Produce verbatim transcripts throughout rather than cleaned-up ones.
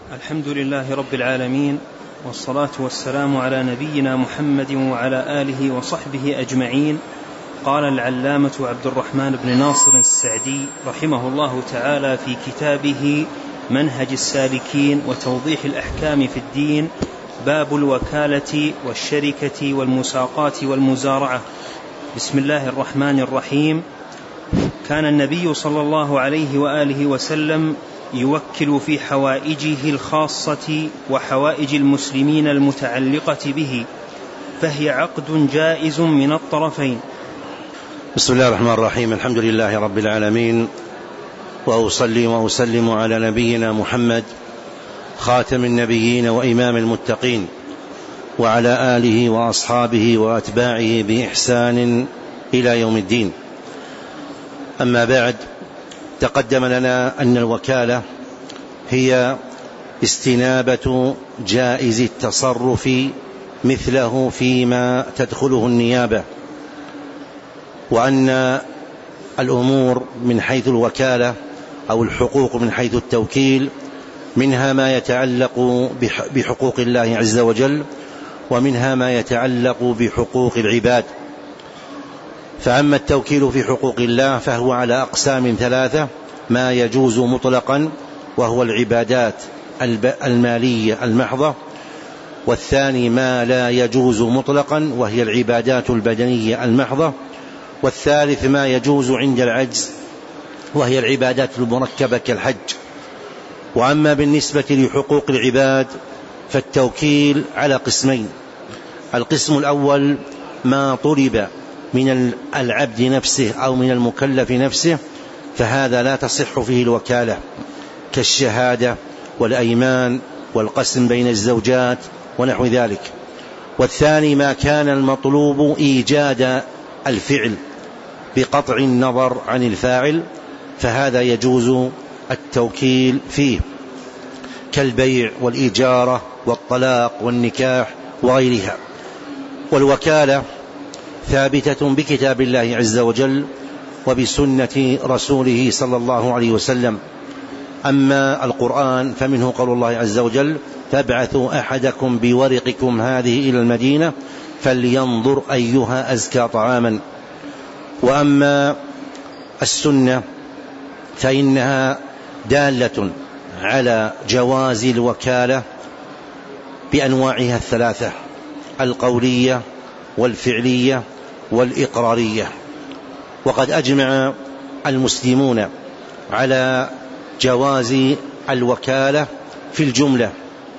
الحمد لله رب العالمين، والصلاة والسلام على نبينا محمد وعلى آله وصحبه أجمعين. قال العلامة عبد الرحمن بن ناصر السعدي رحمه الله تعالى في كتابه منهج السالكين وتوضيح الأحكام في الدين: باب الوكالة والشركة والمساقات والمزارعة. بسم الله الرحمن الرحيم. كان النبي صلى الله عليه وآله وسلم يوكل في حوائجه الخاصة وحوائج المسلمين المتعلقة به، فهي عقد جائز من الطرفين. بسم الله الرحمن الرحيم. الحمد لله رب العالمين، وأصلي وأسلم على نبينا محمد خاتم النبيين وإمام المتقين، وعلى آله وأصحابه وأتباعه بإحسان إلى يوم الدين. أما بعد، تقدم لنا أن الوكالة هي استنابة جائز التصرف مثله فيما تدخله النيابة، وأن الأمور من حيث الوكالة أو الحقوق من حيث التوكيل منها ما يتعلق بحقوق الله عز وجل، ومنها ما يتعلق بحقوق العباد. فأما التوكيل في حقوق الله فهو على أقسام ثلاثة: ما يجوز مطلقا وهو العبادات المالية المحضة، والثاني ما لا يجوز مطلقا وهي العبادات البدنية المحضة، والثالث ما يجوز عند العجز وهي العبادات المركبة كالحج. وأما بالنسبة لحقوق العباد فالتوكيل على قسمين: القسم الأول ما طلب من العبد نفسه أو من المكلف نفسه، فهذا لا تصح فيه الوكالة، كالشهادة والأيمان والقسم بين الزوجات ونحو ذلك. والثاني ما كان المطلوب إيجاد الفعل بقطع النظر عن الفاعل، فهذا يجوز التوكيل فيه، كالبيع والإجارة والطلاق والنكاح وغيرها. والوكالة ثابتة بكتاب الله عز وجل وبسنة رسوله صلى الله عليه وسلم. أما القرآن فمنه قول الله عز وجل: فابعثوا أحدكم بورقكم هذه إلى المدينة فلينظر أيها أزكى طعاما. وأما السنة فإنها دالة على جواز الوكالة بأنواعها الثلاثة: القولية والفعلية والإقرارية. وقد أجمع المسلمون على جواز الوكالة في الجملة،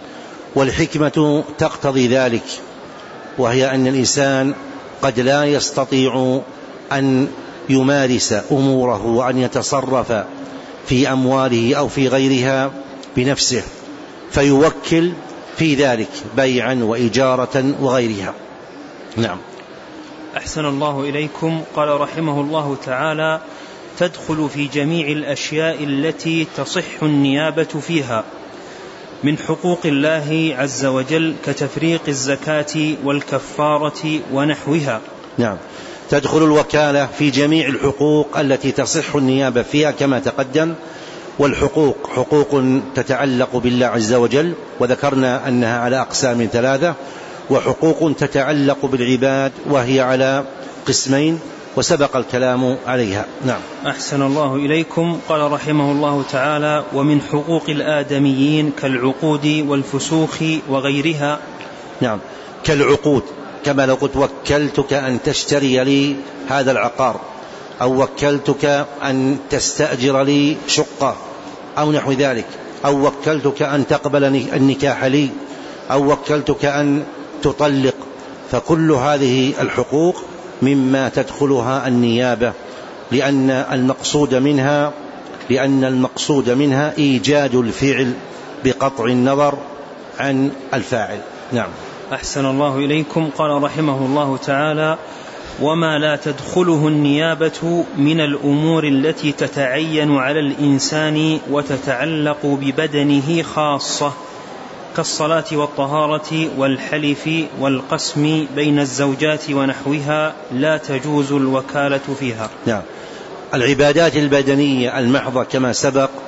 والحكمة تقتضي ذلك، وهي أن الإنسان قد لا يستطيع أن يمارس أموره وأن يتصرف في أمواله أو في غيرها بنفسه، فيوكل في ذلك بيعا وإجارة وغيرها. نعم. أحسن الله إليكم. قال رحمه الله تعالى: تدخل في جميع الأشياء التي تصح النيابة فيها من حقوق الله عز وجل، كتفريق الزكاة والكفارة ونحوها. نعم. تدخل الوكالة في جميع الحقوق التي تصح النيابة فيها كما تقدم. والحقوق حقوق تتعلق بالله عز وجل، وذكرنا أنها على أقسام ثلاثة، وحقوق تتعلق بالعباد وهي على قسمين، وسبق الكلام عليها. نعم. أحسن الله إليكم. قال رحمه الله تعالى: ومن حقوق الآدميين كالعقود والفسوخ وغيرها. نعم. كالعقود، كما لو قلت وكلتك أن تشتري لي هذا العقار، أو وكلتك أن تستأجر لي شقة أو نحو ذلك، أو وكلتك أن تقبل النكاح لي، أو وكلتك أن تطلق. فكل هذه الحقوق مما تدخلها النيابة، لأن المقصود منها لأن المقصود منها إيجاد الفعل بقطع النظر عن الفاعل. نعم. أحسن الله إليكم. قال رحمه الله تعالى: وما لا تدخله النيابة من الأمور التي تتعين على الإنسان وتتعلق ببدنه خاصة، كالصلاة والطهارة والحلف والقسم بين الزوجات ونحوها، لا تجوز الوكالة فيها. نعم. العبادات البدنية المحضة كما سبق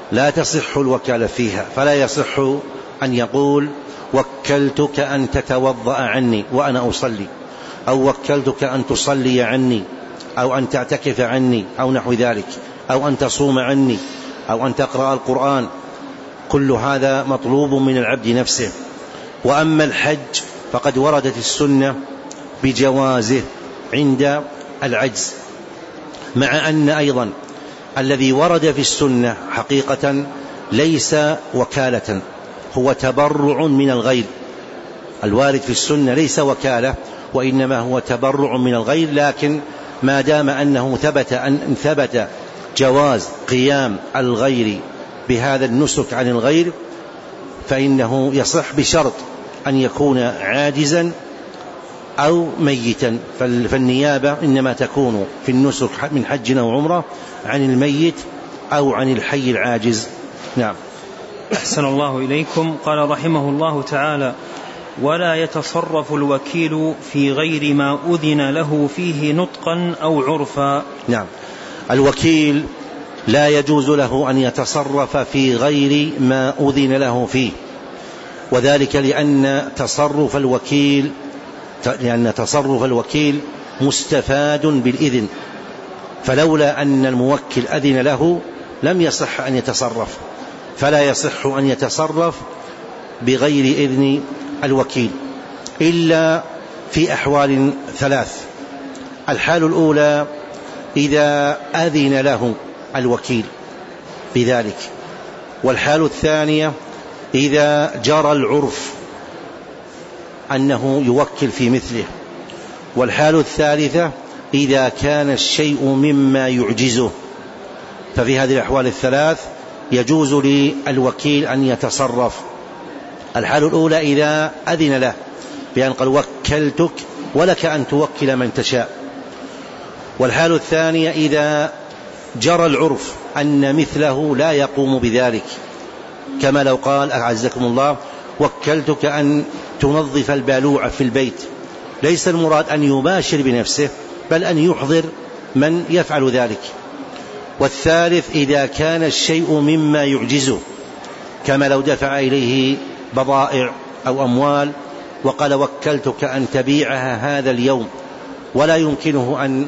لا تصح الوكالة فيها، فلا يصح أن يقول وكلتك أن تتوضأ عني وأنا أصلي، أو وكلتك أن تصلي عني، أو أن تعتكف عني، أو نحو ذلك، أو أن تصوم عني، أو أن تقرأ القرآن. كل هذا مطلوب من العبد نفسه. وأما الحج فقد وردت السنة بجوازه عند العجز، مع أن أيضا الذي ورد في السنة حقيقة ليس وكالة، هو تبرع من الغير. الوارد في السنة ليس وكالة، وإنما هو تبرع من الغير، لكن ما دام أنه ثبت أن ثبت جواز قيام الغير بهذا النسك عن الغير فإنه يصح، بشرط أن يكون عاجزا أو ميتا. فالنيابة إنما تكون في النسك من حج أو عمرة عن الميت أو عن الحي العاجز. نعم. أحسن الله إليكم. قال رحمه الله تعالى: ولا يتصرف الوكيل في غير ما أذن له فيه نطقا أو عرفا. نعم، الوكيل لا يجوز له أن يتصرف في غير ما أذن له فيه، وذلك لأن تصرف الوكيل لأن تصرف الوكيل مستفاد بالإذن، فلولا أن الموكل أذن له لم يصح أن يتصرف، فلا يصح أن يتصرف بغير إذن الوكيل إلا في أحوال ثلاث. الحال الأولى إذا أذن له الوكيل بذلك، والحال الثانية إذا جرى العرف أنه يوكل في مثله، والحال الثالثة إذا كان الشيء مما يعجزه. ففي هذه الأحوال الثلاث يجوز للوكيل أن يتصرف. الحال الأولى إذا أذن له بأن قال وكلتك ولك أن توكل من تشاء، والحال الثانية إذا جرى العرف أن مثله لا يقوم بذلك، كما لو قال أعزكم الله وكلتك أن تنظف البالوعة في البيت، ليس المراد أن يباشر بنفسه بل أن يحضر من يفعل ذلك. والثالث إذا كان الشيء مما يعجزه، كما لو دفع إليه بضائع أو أموال وقال وكلتك أن تبيعها هذا اليوم، ولا يمكنه أن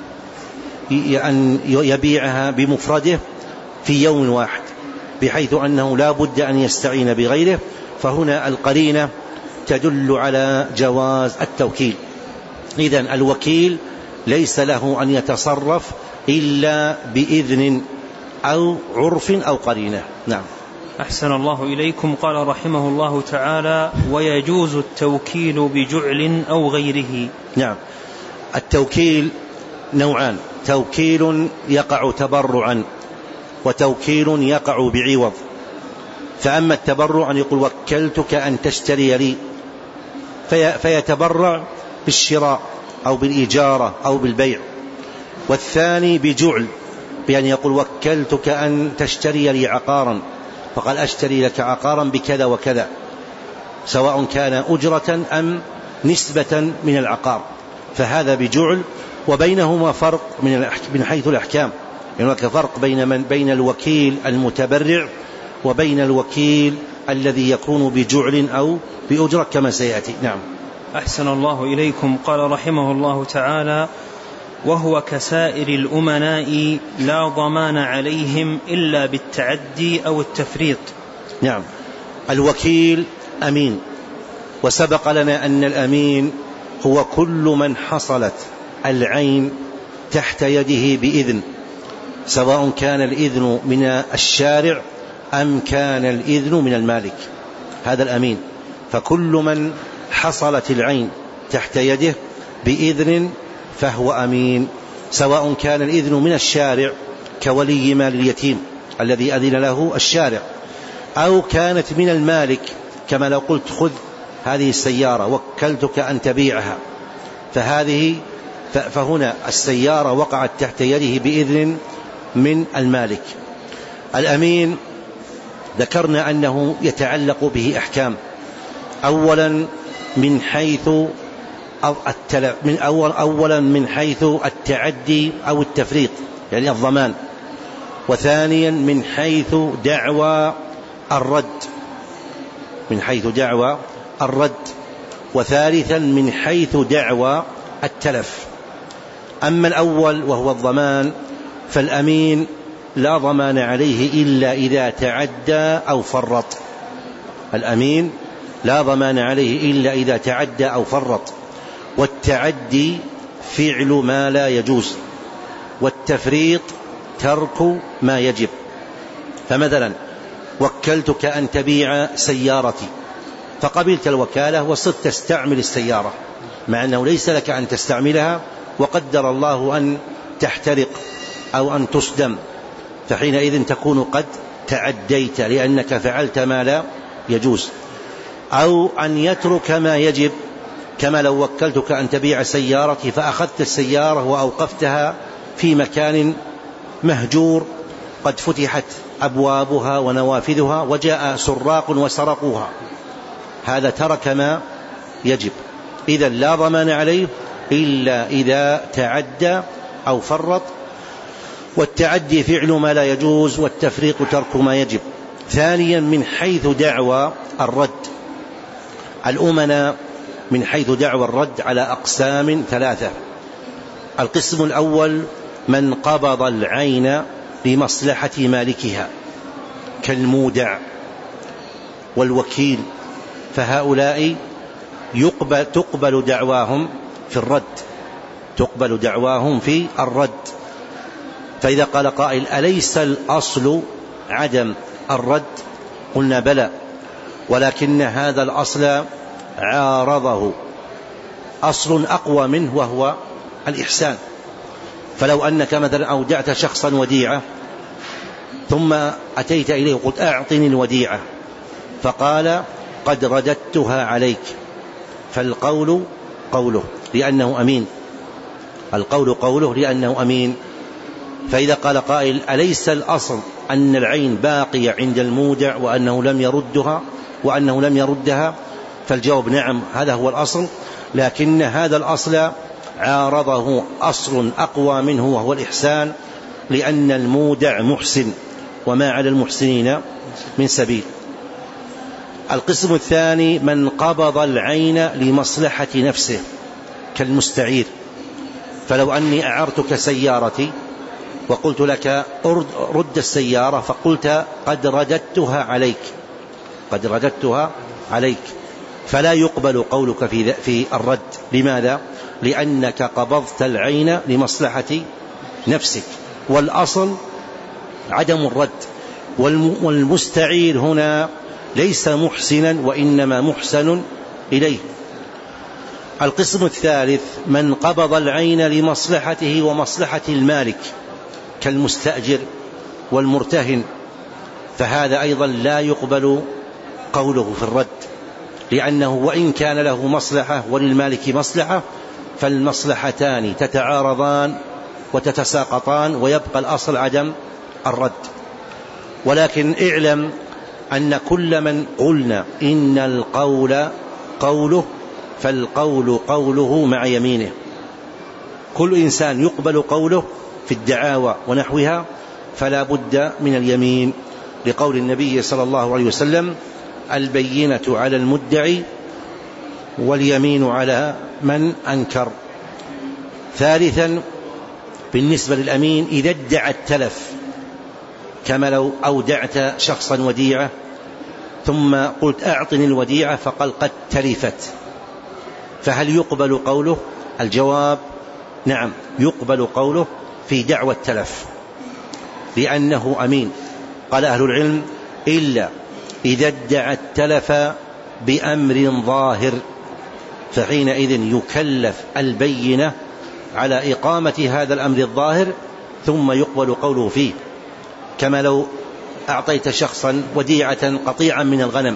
يبيعها بمفرده في يوم واحد، بحيث أنه لا بد أن يستعين بغيره، فهنا القرينة تدل على جواز التوكيل. إذن الوكيل ليس له أن يتصرف إلا بإذن أو عرف أو قرينة. نعم. أحسن الله إليكم. قال رحمه الله تعالى: ويجوز التوكيل بجعل أو غيره. نعم، التوكيل نوعان: توكيل يقع تبرعا، وتوكيل يقع بعوض. فأما التبرع أن يقول وكلتك أن تشتري لي، في فيتبرع بالشراء أو بالإجارة أو بالبيع. والثاني بجعل، بأن يقول وكلتك أن تشتري لي عقارا، فقال أشتري لك عقارا بكذا وكذا، سواء كان أجرة أم نسبة من العقار، فهذا بجعل. وبينهما فرق من حيث الأحكام، يعني فرق بين من بين الوكيل المتبرع وبين الوكيل الذي يكون بجعل أو بأجرة كما سيأتي. نعم. أحسن الله إليكم. قال رحمه الله تعالى: وهو كسائر الأمناء لا ضمان عليهم إلا بالتعدي أو التفريط. نعم، الوكيل أمين، وسبق لنا أن الأمين هو كل من حصلت العين تحت يده بإذن، سواء كان الإذن من الشارع أم كان الإذن من المالك، هذا الأمين. فكل من حصلت العين تحت يده بإذن فهو أمين، سواء كان الإذن من الشارع كولي مال اليتيم الذي أذن له الشارع، أو كانت من المالك كما لو قلت خذ هذه السيارة وكلتك أن تبيعها، فهذه فهنا السيارة وقعت تحت يده بإذن من المالك. الأمين ذكرنا أنه يتعلق به أحكام، أولا من حيث من أول أولا من حيث التعدي أو التفريط، يعني الضمان، وثانيا من حيث دعوى الرد من حيث دعوى الرد وثالثا من حيث دعوى التلف. أما الأول وهو الضمان فالأمين لا ضمان عليه إلا إذا تعدى أو فرط. الأمين لا ضمان عليه إلا إذا تعدى أو فرط، والتعدي فعل ما لا يجوز، والتفريط ترك ما يجب. فمثلا وكلتك أن تبيع سيارتي، فقبلت الوكالة وصرت تستعمل السيارة مع أنه ليس لك أن تستعملها، وقدر الله أن تحترق أو أن تصدم، فحينئذ تكون قد تعديت لأنك فعلت ما لا يجوز. أو أن يترك ما يجب، كما لو وكلتك أن تبيع سيارتي فأخذت السيارة وأوقفتها في مكان مهجور قد فتحت أبوابها ونوافذها وجاء سراق وسرقوها، هذا ترك ما يجب، إذا لا ضمان عليه إلا إذا تعدى أو فرط، والتعدي فعل ما لا يجوز، والتفريط ترك ما يجب. ثانيا من حيث دعوى الرد. الأمناء من حيث دعوى الرد على أقسام ثلاثة. القسم الأول من قبض العين لمصلحة مالكها كالمودع والوكيل، فهؤلاء يقبل تقبل دعواهم في الرد تقبل دعواهم في الرد. فإذا قال قائل أليس الأصل عدم الرد؟ قلنا بلى، ولكن هذا الأصل عارضه أصل أقوى منه وهو الإحسان. فلو أنك مثلا أودعت شخصا وديعة ثم أتيت إليه وقلت أعطني الوديعة، فقال قد رددتها عليك، فالقول قوله لأنه أمين القول قوله لأنه أمين. فإذا قال قائل أليس الأصل أن العين باقية عند المودع وأنه لم يردها وأنه لم يردها؟ فالجواب نعم، هذا هو الأصل، لكن هذا الأصل عارضه أصل أقوى منه وهو الإحسان، لأن المودع محسن وما على المحسنين من سبيل. القسم الثاني من قبض العين لمصلحة نفسه كالمستعير. فلو أني أعرتك سيارتي وقلت لك رد السيارة، فقلت قد رددتها عليك قد رددتها عليك فلا يقبل قولك في في الرد. لماذا؟ لأنك قبضت العين لمصلحة نفسك، والأصل عدم الرد. والمستعير هنا ليس محسنا وإنما محسن إليه. القسم الثالث من قبض العين لمصلحته ومصلحة المالك كالمستأجر والمرتهن، فهذا أيضا لا يقبل قوله في الرد، لأنه وإن كان له مصلحة وللمالك مصلحة فالمصلحتان تتعارضان وتتساقطان، ويبقى الأصل عدم الرد. ولكن اعلم أن كل من قلنا إن القول قوله فالقول قوله مع يمينه. كل إنسان يقبل قوله في الدعاوى ونحوها، فلا بد من اليمين، لقول النبي صلى الله عليه وسلم البينة على المدعي واليمين على من أنكر. ثالثا بالنسبة للأمين إذا ادعى التلف، كما لو أودعت شخصا وديعة ثم قلت أعطني الوديعة فقال قد تلفت، فهل يقبل قوله؟ الجواب نعم، يقبل قوله في دعوى التلف لأنه أمين. قال أهل العلم إلا إذا ادعى التلف بأمر ظاهر، فحينئذ يكلف البينة على إقامة هذا الأمر الظاهر ثم يقبل قوله فيه. كما لو أعطيت شخصا وديعة قطيعا من الغنم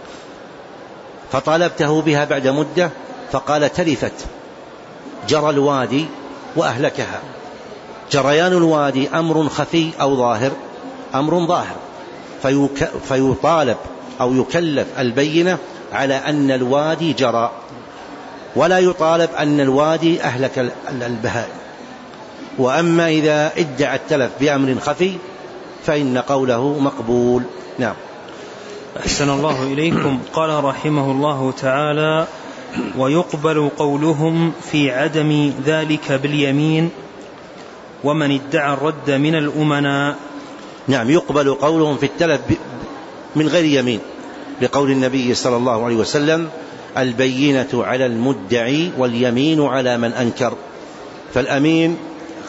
فطالبته بها بعد مدة فقال تلفت، جرى الوادي وأهلكها. جريان الوادي أمر خفي أو ظاهر؟ أمر ظاهر، فيك فيطالب أو يكلف البينة على أن الوادي جرى، ولا يطالب أن الوادي أهلك البهائم. وأما إذا ادعى التلف بأمر خفي فإن قوله مقبول. نعم. أحسن الله إليكم. قال رحمه الله تعالى: ويقبل قولهم في عدم ذلك باليمين ومن ادعى الرد من الأمناء. نعم، يقبل قولهم في التلف من غير يمين، لقول النبي صلى الله عليه وسلم: البينة على المدعي واليمين على من أنكر. فالأمين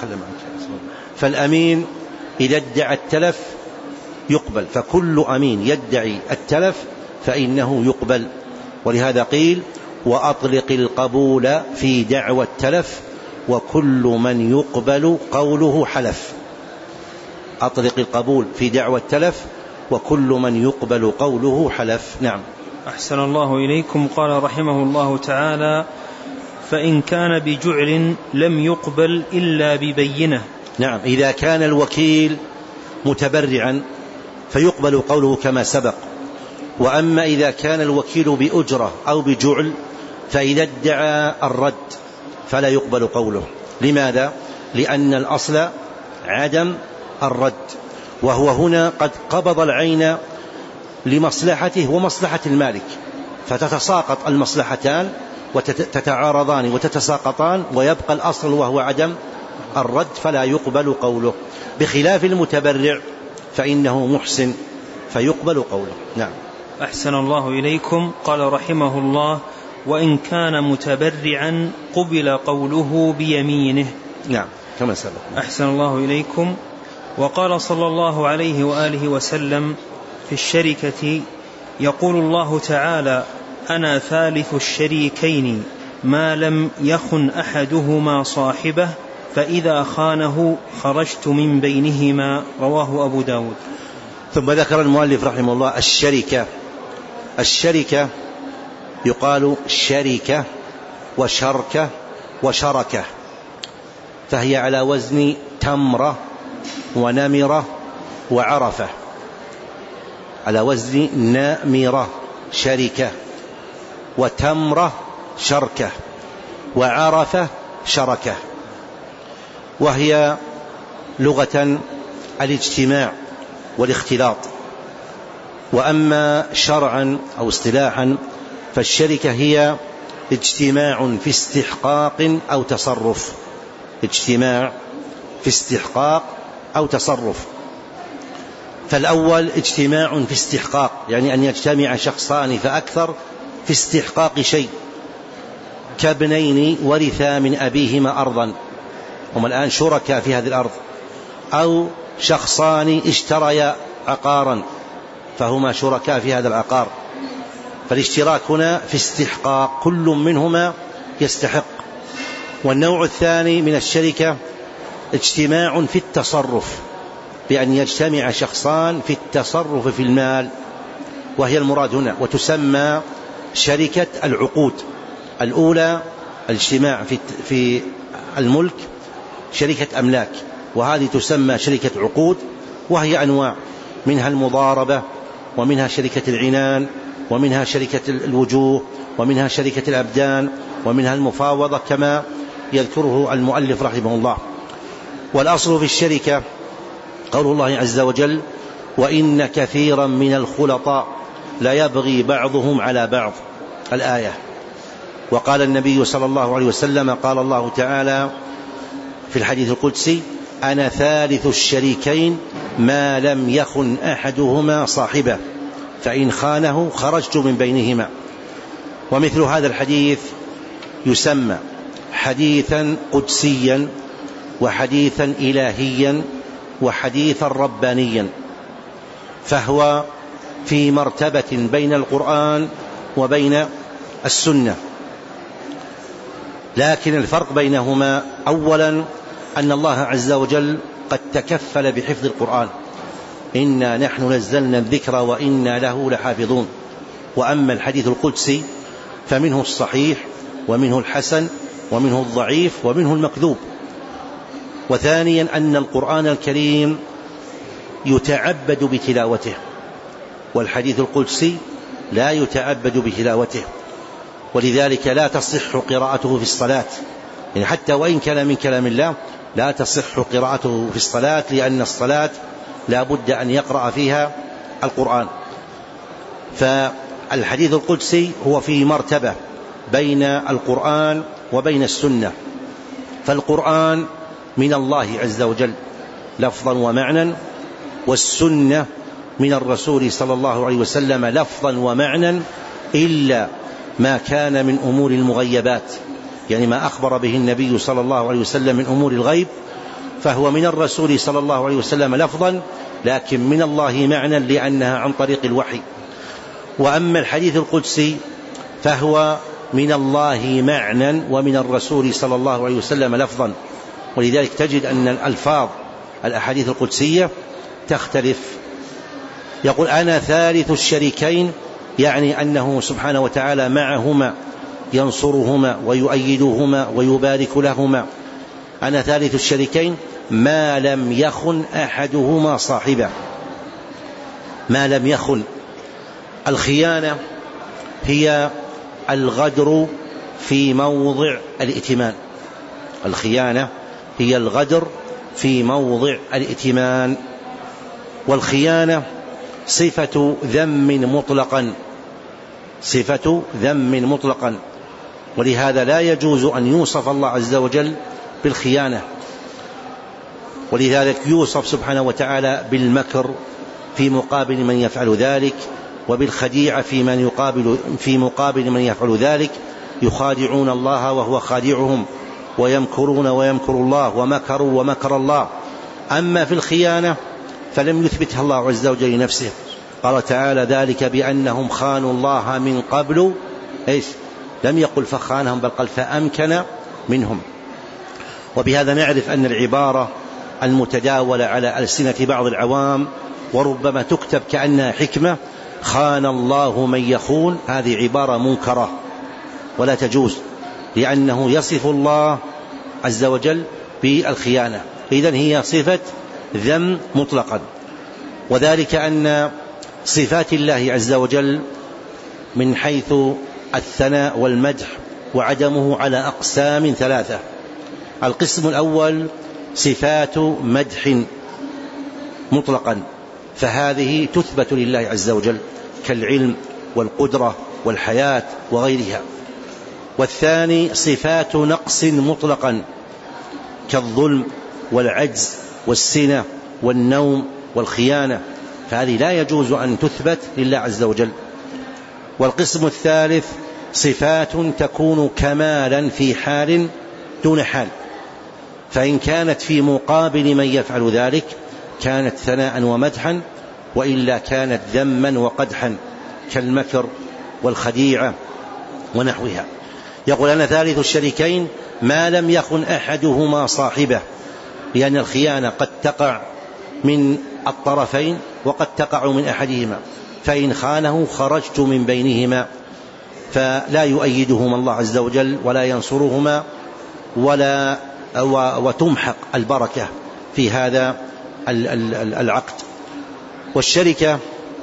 فالأمين إذا ادعى التلف يقبل، فكل أمين يدعي التلف فإنه يقبل. ولهذا قيل: وأطلق القبول في دعوى التلف وكل من يقبل قوله حلف. أطلق القبول في دعوى التلف وكل من يقبل قوله حلف. نعم. أحسن الله إليكم. قال رحمه الله تعالى: فإن كان بجعل لم يقبل إلا ببينة. نعم، إذا كان الوكيل متبرعا فيقبل قوله كما سبق. وأما إذا كان الوكيل بأجرة أو بجعل فإذا ادعى الرد فلا يقبل قوله. لماذا؟ لأن الأصل عدم الرد، وهو هنا قد قبض العين لمصلحته ومصلحة المالك، فتتساقط المصلحتان وتتعارضان وتتساقطان، ويبقى الأصل وهو عدم الرد فلا يقبل قوله. بخلاف المتبرع فإنه محسن فيقبل قوله. نعم. أحسن الله إليكم. قال رحمه الله: وإن كان متبرعا قبل قوله بيمينه. نعم كما سبق. أحسن الله إليكم. وقال صلى الله عليه وآله وسلم في الشركة: يقول الله تعالى: أنا ثالث الشريكين ما لم يخن أحدهما صاحبه فإذا خانه خرجت من بينهما. رواه أبو داود. ثم ذكر المؤلف رحمه الله الشركة. الشركة يقال شركة وشركة وشركة، فهي على وزن تمرة ونمرة وعرفة، على وزن نامرة شركة، وتمرة شركة، وعرفة شركة. وهي لغة الاجتماع والاختلاط. وأما شرعا أو اصطلاحا فالشركة هي اجتماع في استحقاق أو تصرف، اجتماع في استحقاق أو تصرف. فالأول اجتماع في استحقاق، يعني أن يجتمع شخصان فأكثر في استحقاق شيء، كابنين ورثا من أبيهما أرضا، هم الآن شركاء في هذه الأرض، أو شخصان اشتريا عقارا فهما شركاء في هذا العقار. فالاشتراك هنا في استحقاق، كل منهما يستحق. والنوع الثاني من الشركة اجتماع في التصرف، بأن يجتمع شخصان في التصرف في المال، وهي المراد هنا، وتسمى شركة العقود. الأولى الاجتماع في الملك شركة أملاك، وهذه تسمى شركة عقود، وهي أنواع، منها المضاربة، ومنها شركة العنان، ومنها شركة الوجوه، ومنها شركة الأبدان، ومنها المفاوضة كما يذكره المؤلف رحمه الله. والأصل في الشركة قول الله عز وجل: وإن كثيرا من الخلطاء لا يبغي بعضهم على بعض، الآية. وقال النبي صلى الله عليه وسلم: قال الله تعالى في الحديث القدسي: أنا ثالث الشريكين ما لم يخن أحدهما صاحبه فإن خانه خرجت من بينهما. ومثل هذا الحديث يسمى حديثا قدسيا، وحديثا إلهيا، وحديثا ربانيا، فهو في مرتبة بين القرآن وبين السنة. لكن الفرق بينهما أولا أن الله عز وجل قد تكفل بحفظ القرآن: إنا نحن نزلنا الذكر وإنا له لحافظون. وأما الحديث القدسي فمنه الصحيح ومنه الحسن ومنه الضعيف ومنه المكذوب. وثانيا أن القرآن الكريم يتعبد بتلاوته، والحديث القدسي لا يتعبد بتلاوته، ولذلك لا تصح قراءته في الصلاة، يعني حتى وإن كان من كلام الله لا تصح قراءته في الصلاة، لأن الصلاة لا بد أن يقرأ فيها القرآن. فالحديث القدسي هو في مرتبة بين القرآن وبين السنة، فالقرآن من الله عز وجل لفظا ومعنى، والسنة من الرسول صلى الله عليه وسلم لفظا ومعنى، إلا ما كان من أمور المغيبات، يعني ما أخبر به النبي صلى الله عليه وسلم من أمور الغيب فهو من الرسول صلى الله عليه وسلم لفظا، لكن من الله معنى لأنها عن طريق الوحي. وأما الحديث القدسي فهو من الله معنى ومن الرسول صلى الله عليه وسلم لفظا، ولذلك تجد أن الألفاظ الأحاديث القدسية تختلف. يقول أنا ثالث الشريكين، يعني أنه سبحانه وتعالى معهما ينصرهما ويؤيدهما ويبارك لهما. أنا ثالث الشريكين ما لم يخن أحدهما صاحبه. ما لم يخن، الخيانة هي الغدر في موضع الائتمان. الخيانة هي الغدر في موضع الائتمان، والخيانة صفة ذم مطلقا، صفة ذم مطلقا، ولهذا لا يجوز أن يوصف الله عز وجل بالخيانة. ولذلك يوصف سبحانه وتعالى بالمكر في مقابل من يفعل ذلك، وبالخديعة في من يقابل في مقابل من يفعل ذلك. يخادعون الله وهو خادعهم، ويمكرون ويمكر الله، ومكروا ومكر الله. أما في الخيانة فلم يثبتها الله عز وجل لنفسه، قال تعالى ذلك بأنهم خانوا الله من قبل، إيش؟ لم يقل فخانهم، بل قال فأمكن منهم. وبهذا نعرف أن العبارة المتداولة على ألسنة بعض العوام وربما تكتب كأنها حكمة، خان الله من يخون، هذه عبارة منكرة ولا تجوز، لأنه يصف الله عز وجل بالخيانة، إذن هي صفة ذم مطلقا. وذلك أن صفات الله عز وجل من حيث الثناء والمدح وعدمه على أقسام ثلاثة. القسم الأول صفات مدح مطلقا، فهذه تثبت لله عز وجل كالعلم والقدرة والحياة وغيرها. والثاني صفات نقص مطلقا كالظلم والعجز والسنة والنوم والخيانة، فهذه لا يجوز أن تثبت لله عز وجل. والقسم الثالث صفات تكون كمالا في حال دون حال، فإن كانت في مقابل من يفعل ذلك كانت ثناء ومدحا، وإلا كانت ذما وقدحا كالمكر والخديعة ونحوها. يقول أنا ثالث الشريكين ما لم يخن أحدهما صاحبه، لأن الخيانة قد تقع من الطرفين وقد تقع من أحدهما، فإن خانه خرجت من بينهما، فلا يؤيدهما الله عز وجل ولا ينصرهما، ولا وتمحق البركة في هذا العقد. والشركة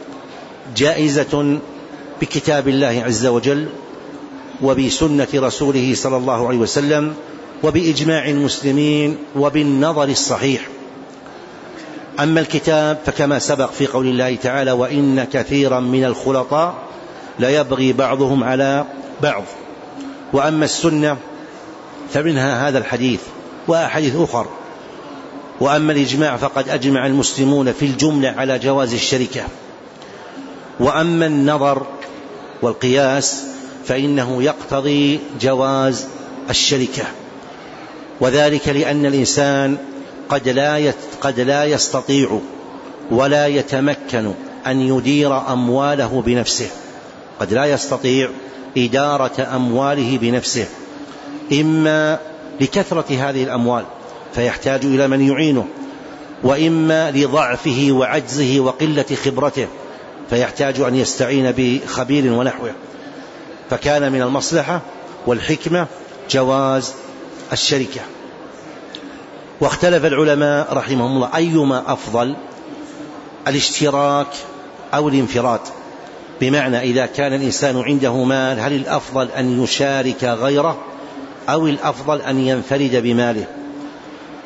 جائزة بكتاب الله عز وجل وبسنة رسوله صلى الله عليه وسلم وبإجماع المسلمين وبالنظر الصحيح. أما الكتاب فكما سبق في قول الله تعالى وإن كثيرا من الخلطاء ليبغي بعضهم على بعض. وأما السنة فمنها هذا الحديث وأحاديث أخر. وأما الإجماع فقد أجمع المسلمون في الجملة على جواز الشركة. وأما النظر والقياس فإنه يقتضي جواز الشركة، وذلك لأن الإنسان قد لا قد لا يستطيع ولا يتمكن أن يدير أمواله بنفسه، قد لا يستطيع إدارة أمواله بنفسه، إما لكثرة هذه الأموال فيحتاج إلى من يعينه، وإما لضعفه وعجزه وقلة خبرته فيحتاج أن يستعين بخبير ونحوه. فكان من المصلحة والحكمة جواز الشركة. واختلف العلماء رحمهم الله أيما أفضل، الاشتراك أو الانفراد، بمعنى إذا كان الإنسان عنده مال هل الأفضل أن يشارك غيره أو الأفضل أن ينفرد بماله؟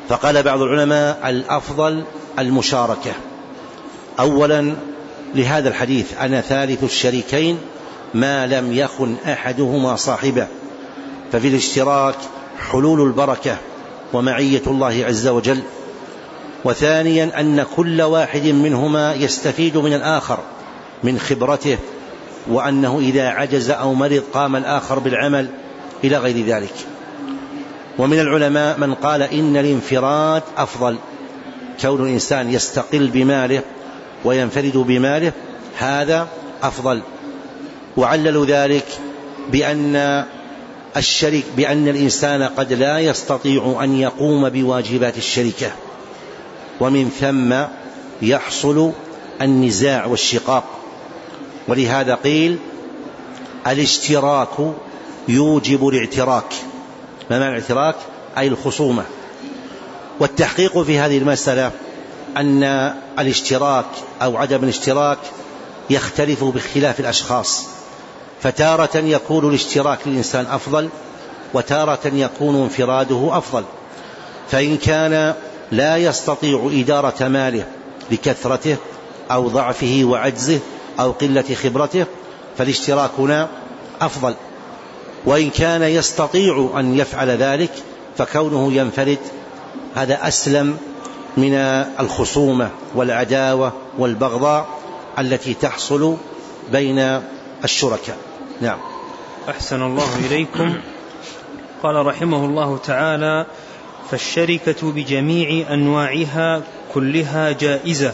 فقال بعض العلماء الأفضل المشاركة أولا لهذا الحديث: أنا ثالث الشريكين ما لم يخن أحدهما صاحبه. ففي الاشتراك حلول البركة ومعية الله عز وجل. وثانيا أن كل واحد منهما يستفيد من الآخر من خبرته، وأنه إذا عجز أو مرض قام الآخر بالعمل إلى غير ذلك. ومن العلماء من قال إن الانفراد أفضل، كون الإنسان يستقل بماله وينفرد بماله هذا أفضل. وعللوا ذلك بأن الشريك بأن الإنسان قد لا يستطيع أن يقوم بواجبات الشركة، ومن ثم يحصل النزاع والشقاق. ولهذا قيل الاشتراك يوجب الاعتراك. ما معنى الاعتراك؟ أي الخصومة. والتحقيق في هذه المسألة أن الاشتراك أو عدم الاشتراك يختلف باختلاف الأشخاص، فتارة يكون الاشتراك للإنسان أفضل، وتارة يكون انفراده أفضل. فإن كان لا يستطيع إدارة ماله لكثرته أو ضعفه وعجزه أو قلة خبرته فالاشتراك هنا أفضل. وإن كان يستطيع أن يفعل ذلك فكونه ينفرد هذا أسلم من الخصومة والعداوة والبغضاء التي تحصل بين الشركاء. نعم. أحسن الله إليكم. قال رحمه الله تعالى: فالشركة بجميع أنواعها كلها جائزة،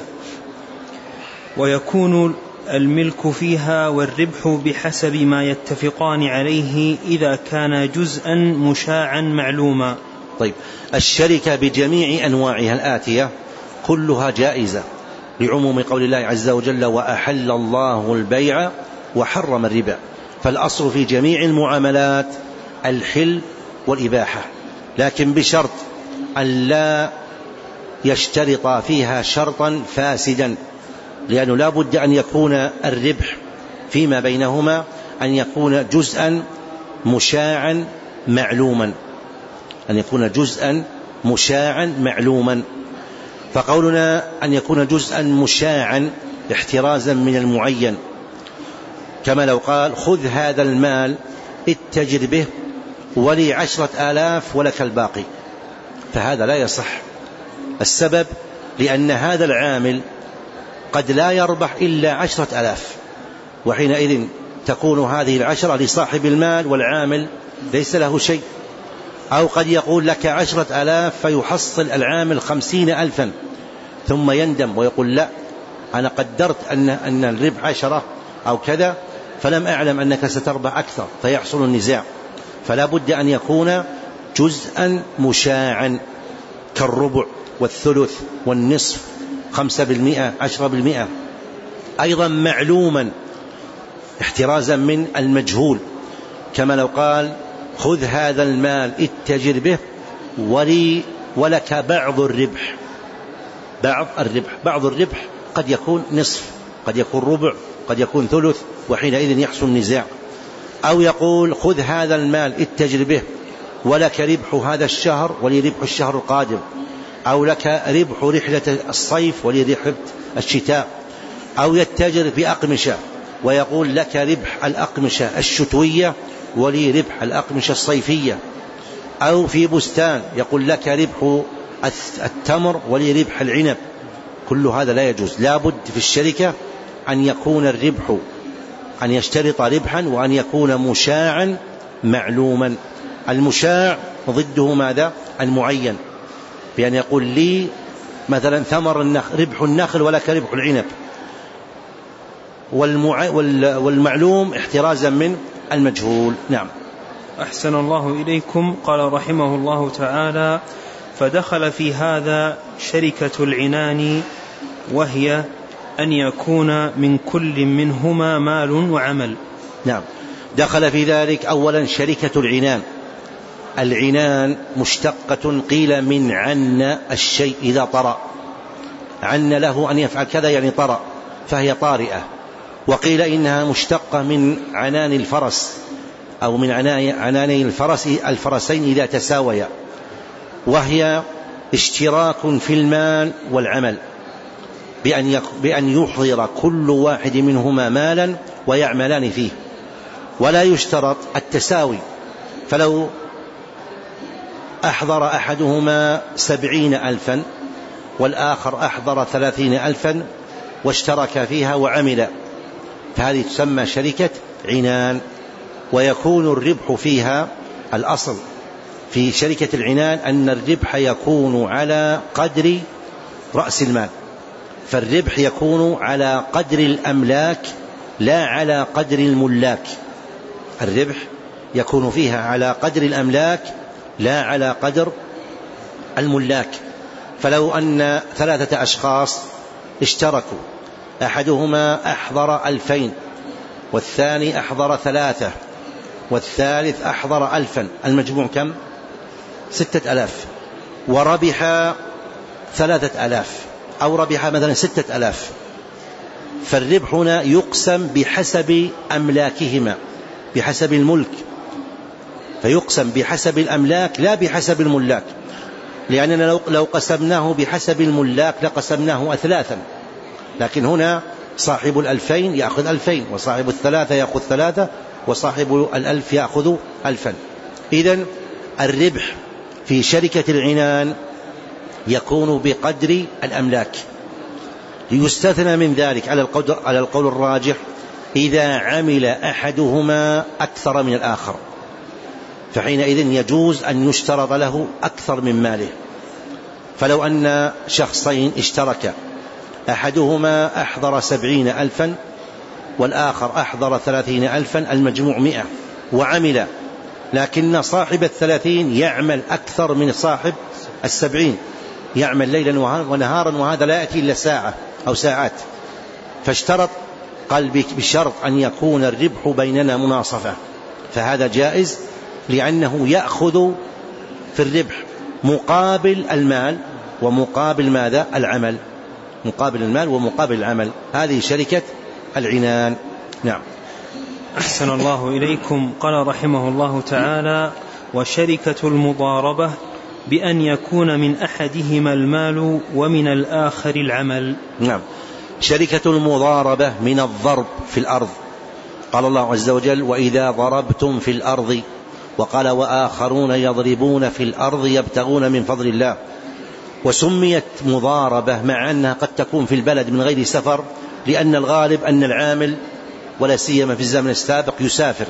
ويكون الملك فيها والربح بحسب ما يتفقان عليه إذا كان جزءا مشاعا معلوما. طيب، الشركة بجميع أنواعها الآتية كلها جائزة لعموم قول الله عز وجل: وأحل الله البيع وحرم الربا. فالأصل في جميع المعاملات الحل والإباحة، لكن بشرط أن لا يشترط فيها شرطا فاسدا، لأنه لا بد أن يكون الربح فيما بينهما أن يكون جزءا مشاعا معلوما، أن يكون جزءا مشاعا معلوما. فقولنا أن يكون جزءا مشاعا احترازا من المعين، كما لو قال: خذ هذا المال اتجر به ولي عشرة آلاف ولك الباقي، فهذا لا يصح. السبب لأن هذا العامل قد لا يربح إلا عشرة آلاف، وحينئذ تكون هذه العشرة لصاحب المال والعامل ليس له شيء. أو قد يقول لك عشرة آلاف فيحصل العامل خمسين ألفا ثم يندم ويقول: لا، أنا قدرت أن, أن الربح عشرة أو كذا فلم أعلم أنك ستربح أكثر، فيحصل النزاع. فلا بد أن يكون جزءا مشاعا كالربع والثلث والنصف، خمسة بالمئة، عشرة بالمئة. أيضا معلوما احترازا من المجهول، كما لو قال: خذ هذا المال اتجر به ولي ولك بعض الربح. بعض الربح بعض الربح قد يكون نصف، قد يكون ربع، قد يكون ثلث، وحينئذ يحصل النزاع. أو يقول: خذ هذا المال اتجر به ولك ربح هذا الشهر ولي ربح الشهر القادم، أو لك ربح رحلة الصيف ولي ربح الشتاء. أو يتجر بأقمشة ويقول: لك ربح الأقمشة الشتوية ولي ربح الأقمشة الصيفية. أو في بستان يقول: لك ربح التمر ولي ربح العنب. كل هذا لا يجوز. لا بد في الشركة أن يكون الربح، أن يشترط ربحا، وأن يكون مشاعا معلوما. المشاع ضده ماذا؟ المعين، بأن يقول لي مثلا ثمر النخل ربح النخل ولك ربح العنب. والمع... والمعلوم احترازا من المجهول. نعم. أحسن الله إليكم. قال رحمه الله تعالى: فدخل في هذا شركة العنان، وهي أن يكون من كل منهما مال وعمل. نعم. دخل في ذلك أولا شركة العنان. العنان مشتقة قيل من عن الشيء إذا طرأ، عن له أن يفعل كذا يعني طرأ، فهي طارئة. وقيل إنها مشتقة من عنان الفرس، أو من عناني الفرس الفرسين إذا تساويا، وهي اشتراك في المال والعمل، بأن بأن يحضر كل واحد منهما مالا ويعملان فيه، ولا يشترط التساوي. فلو أحضر أحدهما سبعين ألفا والآخر أحضر ثلاثين ألفا واشترك فيها وعمل، فهذه تسمى شركة عنان، ويكون الربح فيها، الأصل في شركة العنان أن الربح يكون على قدر رأس المال، فالربح يكون على قدر الأملاك لا على قدر الملاك. الربح يكون فيها على قدر الأملاك لا على قدر الملاك. فلو أن ثلاثة أشخاص اشتركوا، أحدهما أحضر ألفين والثاني أحضر ثلاثة والثالث أحضر ألفا، المجموع كم؟ ستة ألاف، وربح ثلاثة ألاف أو ربح مثلا ستة ألاف، فالربح هنا يقسم بحسب أملاكهما، بحسب الملك، فيقسم بحسب الأملاك لا بحسب الملاك، لأننا لو قسمناه بحسب الملاك لقسمناه أثلاثا، لكن هنا صاحب الألفين يأخذ ألفين، وصاحب الثلاثة يأخذ ثلاثة، وصاحب الألف يأخذ ألفا. إذن الربح في شركة العنان يكون بقدر الأملاك. يستثنى من ذلك على القول, على القول الراجح إذا عمل أحدهما أكثر من الآخر، فحينئذ يجوز أن يشترط له أكثر من ماله. فلو أن شخصين اشتركا، أحدهما أحضر سبعين ألفا والآخر أحضر ثلاثين ألفا، المجموع مئة، وعمل، لكن صاحب الثلاثين يعمل أكثر من صاحب السبعين، يعمل ليلا ونهارا، وهذا لا يأتي إلا ساعة أو ساعات، فاشترط، قال بشرط أن يكون الربح بيننا مناصفة، فهذا جائز، لأنه يأخذ في الربح مقابل المال ومقابل ماذا؟ العمل، مقابل المال ومقابل العمل. هذه شركة العنان. نعم. أحسن الله إليكم. قال رحمه الله تعالى: وشركة المضاربة بأن يكون من أحدهما المال ومن الآخر العمل. نعم. شركة المضاربة من الضرب في الأرض، قال الله عز وجل: وإذا ضربتم في الأرض، وقال: وآخرون يضربون في الأرض يبتغون من فضل الله. وسميت مضاربة مع أنها قد تكون في البلد من غير سفر، لأن الغالب أن العامل ولا سيما في الزمن السابق يسافر.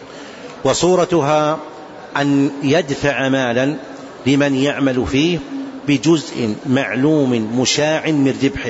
وصورتها أن يدفع مالا لمن يعمل فيه بجزء معلوم مشاع من ربحه.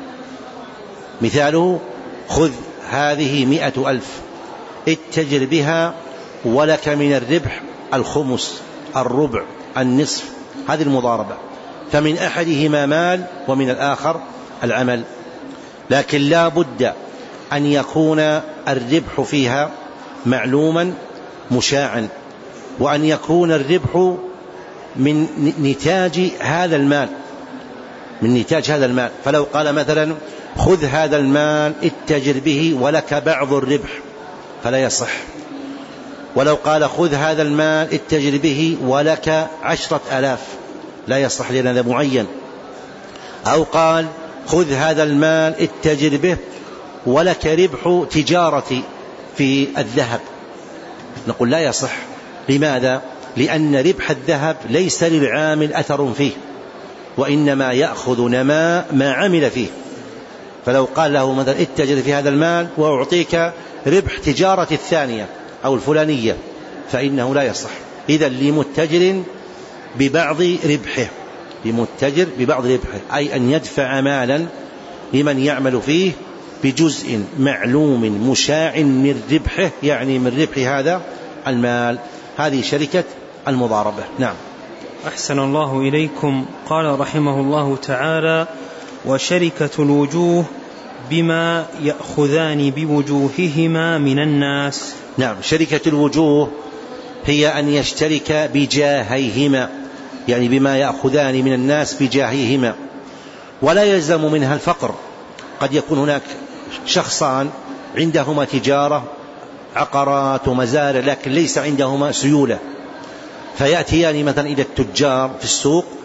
مثاله: خذ هذه مئة ألف اتجر بها ولك من الربح الخمس، الربع، النصف. هذه المضاربة، فمن أحدهما مال ومن الآخر العمل، لكن لا بد أن يكون الربح فيها معلوما مشاعا، وأن يكون الربح من نتاج هذا المال، من نتاج هذا المال. فلو قال مثلا: خذ هذا المال اتجر به ولك بعض الربح، فلا يصح. ولو قال: خذ هذا المال اتجر به ولك عشرة آلاف، لا يصح لأن هذا معين. أو قال: خذ هذا المال اتجر به ولك ربح تجارتي في الذهب، نقول لا يصح. لماذا؟ لأن ربح الذهب ليس للعامل أثر فيه، وإنما يأخذ نماء ما عمل فيه. فلو قال له مثلا: اتجر في هذا المال وأعطيك ربح تجارة الثانية أو الفلانية، فإنه لا يصح. إذن لمتجر ببعض ربحه، لمتجر ببعض ربحه، أي أن يدفع مالا لمن يعمل فيه بجزء معلوم مشاع من ربحه، يعني من ربح هذا المال. هذه شركة المضاربة. نعم. أحسن الله إليكم. قال رحمه الله تعالى: وشركة الوجوه بما يأخذان بوجوههما من الناس. نعم. شركة الوجوه هي أن يشترك بجاهيهما، يعني بما يأخذان من الناس بجاهيهما، ولا يلزم منها الفقر. قد يكون هناك شخصان عندهما تجارة عقارات ومزارع، لكن ليس عندهما سيولة، فيأتيان مثلا إلى التجار في السوق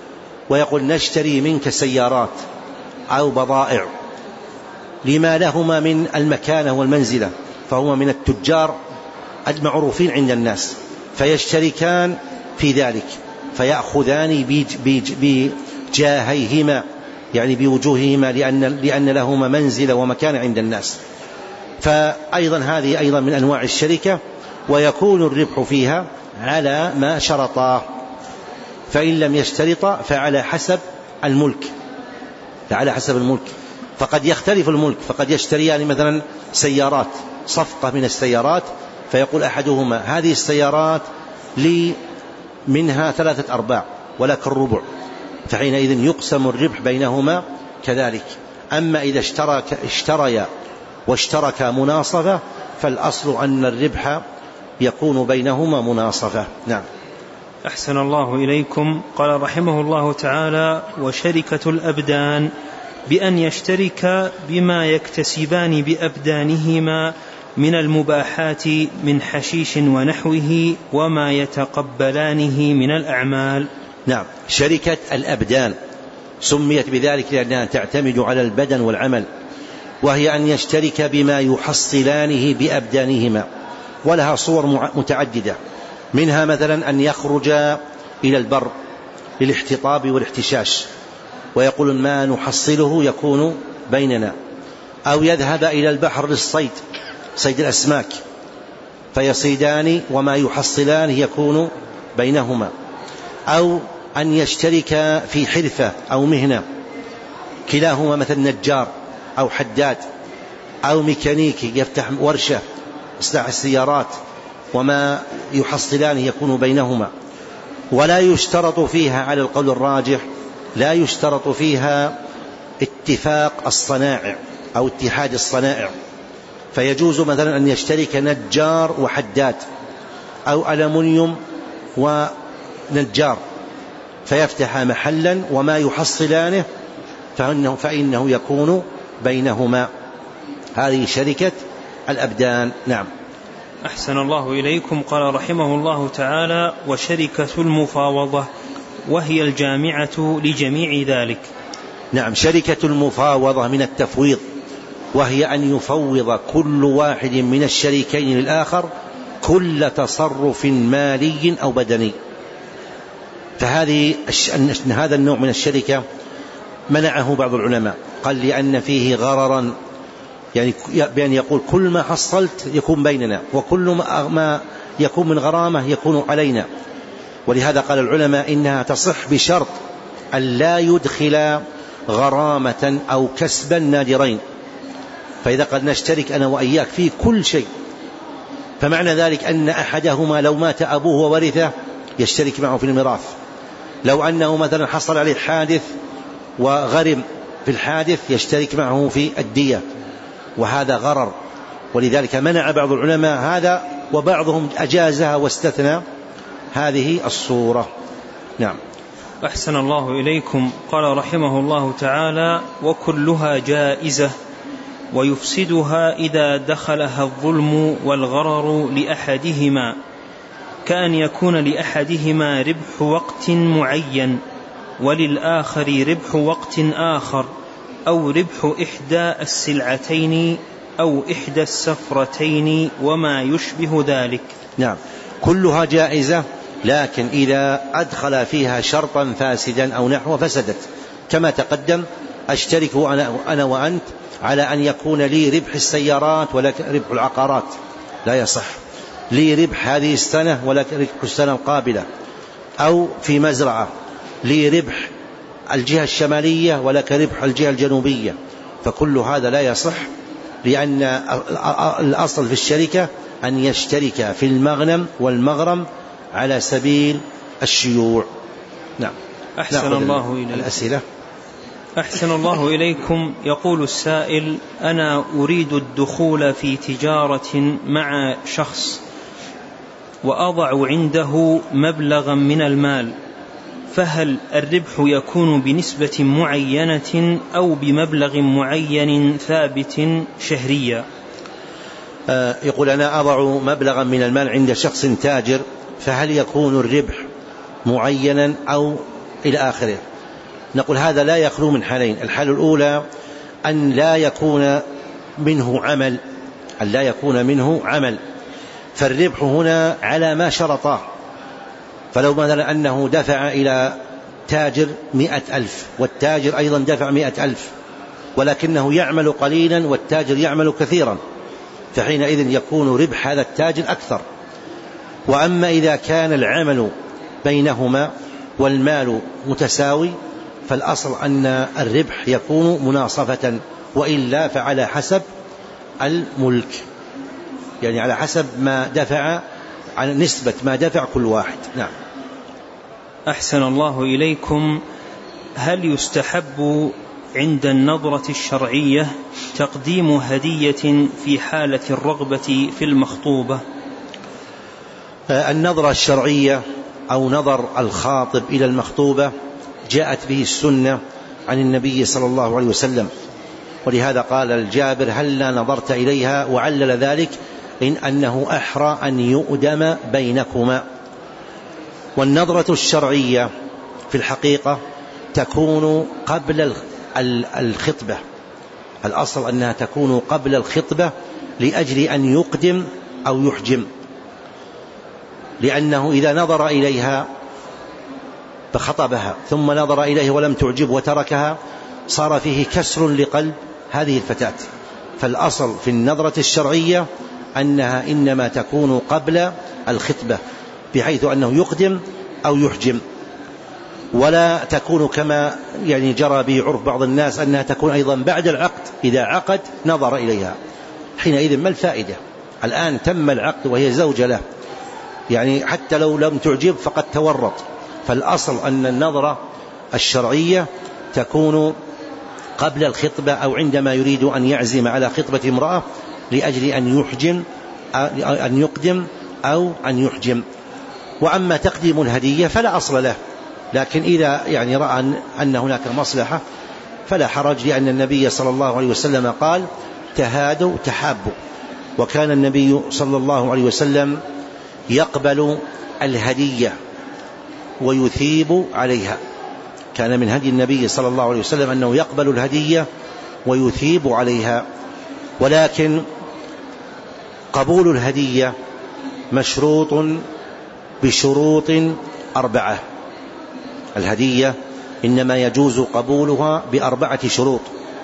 ويقول نشتري منك سيارات أو بضائع لما لهما من المكانة والمنزلة، فهما من التجار المعروفين عند الناس، فيشتركان في ذلك، فيأخذان بجاهيهما يعني بوجوههما لأن, لأن لهما منزلة ومكانة عند الناس. فأيضا هذه أيضا من أنواع الشركة، ويكون الربح فيها على ما شرطا، فإن لم يشترط فعلى حسب الملك فعلى حسب الملك فقد يختلف الملك، فقد يشتريان مثلا سيارات، صفقة من السيارات، فيقول أحدهما هذه السيارات لي منها ثلاثة أرباع ولك الربع، فحينئذ يقسم الربح بينهما كذلك. أما إذا اشترك اشتريا واشترك مناصفة فالأصل أن الربح يكون بينهما مناصفة. نعم. أحسن الله إليكم. قال رحمه الله تعالى: وشركة الأبدان بأن يشترك بما يكتسبان بأبدانهما من المباحات من حشيش ونحوه وما يتقبلانه من الأعمال. نعم. شركة الأبدان سميت بذلك لأنها تعتمد على البدن والعمل، وهي أن يشترك بما يحصلانه بأبدانهما، ولها صور متعددة، منها مثلا أن يخرج إلى البر للاحتطاب والاحتشاش ويقول ما نحصله يكون بيننا، أو يذهب إلى البحر للصيد، صيد الأسماك، فيصيدان وما يحصلان يكون بينهما، أو أن يشترك في حرفة أو مهنة، كلاهما مثل نجار أو حداد أو ميكانيكي يفتح ورشة إصلاح السيارات، وما يحصلان يكون بينهما. ولا يشترط فيها على القول الراجح لا يشترط فيها اتفاق الصنائع أو اتحاد الصنائع، فيجوز مثلا أن يشترك نجار وحداد أو ألمنيوم ونجار فيفتح محلا وما يحصلانه فإنه, فإنه يكون بينهما. هذه شركة الأبدان. نعم. أحسن الله إليكم. قال رحمه الله تعالى: وشركة المفاوضة وهي الجامعة لجميع ذلك. نعم. شركة المفاوضة من التفويض، وهي أن يفوض كل واحد من الشريكين للآخر كل تصرف مالي أو بدني. فهذه هذا النوع من الشركة منعه بعض العلماء، قال لأن فيه غررا، يعني بأن يقول كل ما حصلت يكون بيننا، وكل ما يكون من غرامة يكون علينا. ولهذا قال العلماء إنها تصح بشرط أن لا يدخل غرامة أو كسبا نادرين، فإذا قد نشترك أنا وإياك في كل شيء، فمعنى ذلك أن أحدهما لو مات أبوه وورثه يشترك معه في الميراث، لو أنه مثلا حصل عليه حادث وغرم في الحادث يشترك معه في الدية، وهذا غرر. ولذلك منع بعض العلماء هذا، وبعضهم أجازها واستثنى هذه الصورة. نعم. أحسن الله إليكم. قال رحمه الله تعالى: وكلها جائزة ويفسدها إذا دخلها الظلم والغرر لأحدهما، كأن يكون لأحدهما ربح وقت معين وللآخر ربح وقت آخر، أو ربح إحدى السلعتين أو إحدى السفرتين وما يشبه ذلك. نعم. كلها جائزة، لكن إذا أدخل فيها شرطا فاسدا أو نحو فسدت، كما تقدم أشترك أنا وأنت على أن يكون لي ربح السيارات ولك ربح العقارات، لا يصح. لي ربح هذه السنة ولك ربح السنة القابلة، أو في مزرعة لي ربح الجهة الشمالية ولك ربح الجهة الجنوبية، فكل هذا لا يصح، لأن الأصل في الشركة أن يشترك في المغنم والمغرم على سبيل الشيوع. نعم. أحسن الله إليكم. الأسئلة. أحسن الله إليكم. يقول السائل: أنا أريد الدخول في تجارة مع شخص وأضع عنده مبلغا من المال، فهل الربح يكون بنسبة معينة أو بمبلغ معين ثابت شهريا؟ آه يقول أنا أضع مبلغا من المال عند شخص تاجر، فهل يكون الربح معينا أو إلى آخره؟ نقول هذا لا يخلو من حالين. الحالة الأولى أن لا يكون منه عمل أن لا يكون منه عمل فالربح هنا على ما شرطاه. فلو مثلا أنه دفع إلى تاجر مئة ألف والتاجر أيضا دفع مئة ألف ولكنه يعمل قليلا والتاجر يعمل كثيرا، فحينئذ يكون ربح هذا التاجر أكثر. وأما إذا كان العمل بينهما والمال متساوي فالأصل أن الربح يكون مناصفة، وإلا فعلى حسب الملك، يعني على حسب ما دفع، على نسبة ما دفع كل واحد. نعم. أحسن الله إليكم. هل يستحب عند النظرة الشرعية تقديم هدية في حالة الرغبة في المخطوبة؟ النظرة الشرعية أو نظر الخاطب إلى المخطوبة جاءت به السنة عن النبي صلى الله عليه وسلم، ولهذا قال الجابر: هل لا نظرت إليها؟ وعلل ذلك إن أنه أحرى أن يؤدم بينكما. والنظرة الشرعية في الحقيقة تكون قبل الخطبة، الأصل أنها تكون قبل الخطبة لأجل أن يقدم أو يحجم، لأنه إذا نظر إليها فخطبها ثم نظر إليه ولم تعجب وتركها صار فيه كسر لقلب هذه الفتاة. فالأصل في النظرة الشرعية أنها إنما تكون قبل الخطبة بحيث أنه يقدم أو يحجم، ولا تكون كما يعني جرى به عرف بعض الناس أنها تكون أيضا بعد العقد، إذا عقد نظر إليها، حينئذ ما الفائدة؟ الآن تم العقد وهي زوجة له، يعني حتى لو لم تعجب فقد تورط. فالأصل أن النظرة الشرعية تكون قبل الخطبة أو عندما يريد أن يعزم على خطبة امرأة لأجل أن يحجم أن يقدم أو أن يحجم. وأما تقديم الهدية فلا أصل له، لكن إذا يعني رأى أن هناك مصلحة فلا حرج، لأن النبي صلى الله عليه وسلم قال: تهادوا تحابوا. وكان النبي صلى الله عليه وسلم يقبل الهدية ويثيب عليها، كان من هدي النبي صلى الله عليه وسلم أنه يقبل الهدية ويثيب عليها. ولكن قبول الهدية مشروط بشروط أربعة. الهدية إنما يجوز قبولها بأربعة شروط.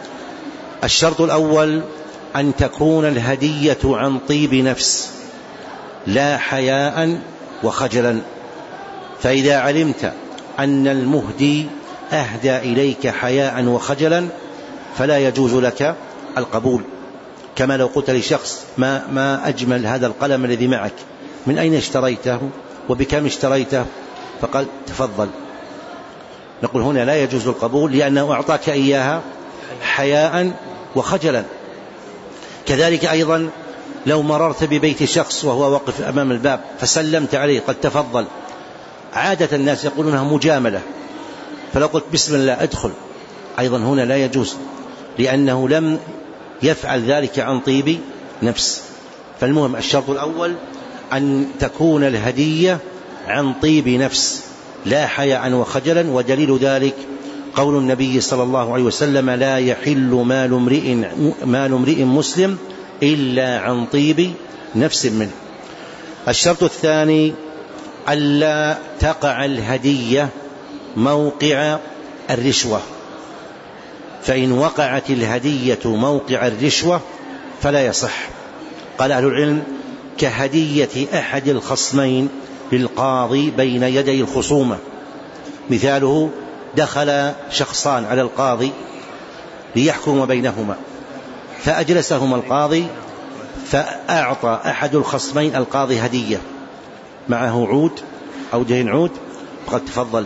الشرط الأول أن تكون الهدية عن طيب نفس لا حياء وخجلا، فإذا علمت أن المهدي أهدى إليك حياء وخجلا فلا يجوز لك القبول. كما لو قلت لشخص: ما, ما أجمل هذا القلم الذي معك، من أين اشتريته وبكم اشتريته؟ فقال: تفضل. نقول هنا لا يجوز القبول، لأنه أعطاك إياها حياء وخجلا. كذلك أيضا لو مررت ببيت شخص وهو واقف أمام الباب فسلمت عليه قد تفضل، عادة الناس يقولونها مجاملة، فلو قلت بسم الله ادخل، أيضا هنا لا يجوز، لأنه لم يفعل ذلك عن طيب نفس. فالمهم الشرط الأول أن تكون الهدية عن طيب نفس لا حياء وخجلا، ودليل ذلك قول النبي صلى الله عليه وسلم: لا يحل مال امرئ مال امرئ مسلم إلا عن طيب نفس منه. الشرط الثاني ألا تقع الهدية موقع الرشوة، فإن وقعت الهدية موقع الرشوة فلا يصح. قال أهل العلم: كهدية أحد الخصمين للقاضي بين يدي الخصومة. مثاله: دخل شخصان على القاضي ليحكم بينهما، فأجلسهما القاضي فأعطى أحد الخصمين القاضي هدية، معه عود أو دهن عود، فقد تفضل.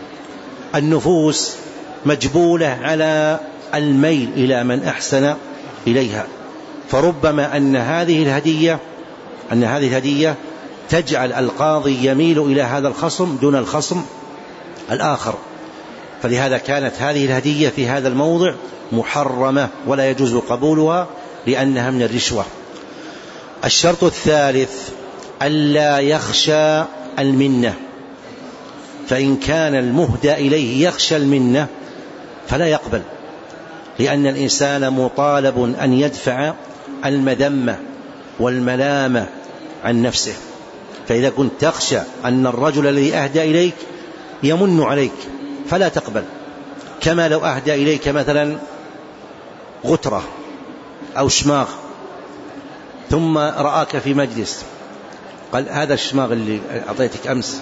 النفوس مجبولة على الميل إلى من أحسن إليها، فربما أن هذه الهدية أن هذه الهدية تجعل القاضي يميل إلى هذا الخصم دون الخصم الآخر، فلهذا كانت هذه الهدية في هذا الموضع محرمة ولا يجوز قبولها لأنها من الرشوة. الشرط الثالث ألا يخشى المنة، فإن كان المهدى إليه يخشى المنة فلا يقبل، لأن الإنسان مطالب أن يدفع المذمة والملامة عن نفسه. فإذا كنت تخشى أن الرجل الذي أهدى إليك يمن عليك فلا تقبل، كما لو أهدى إليك مثلا غترة أو شماغ ثم رآك في مجلس قال هذا الشماغ اللي أعطيتك أمس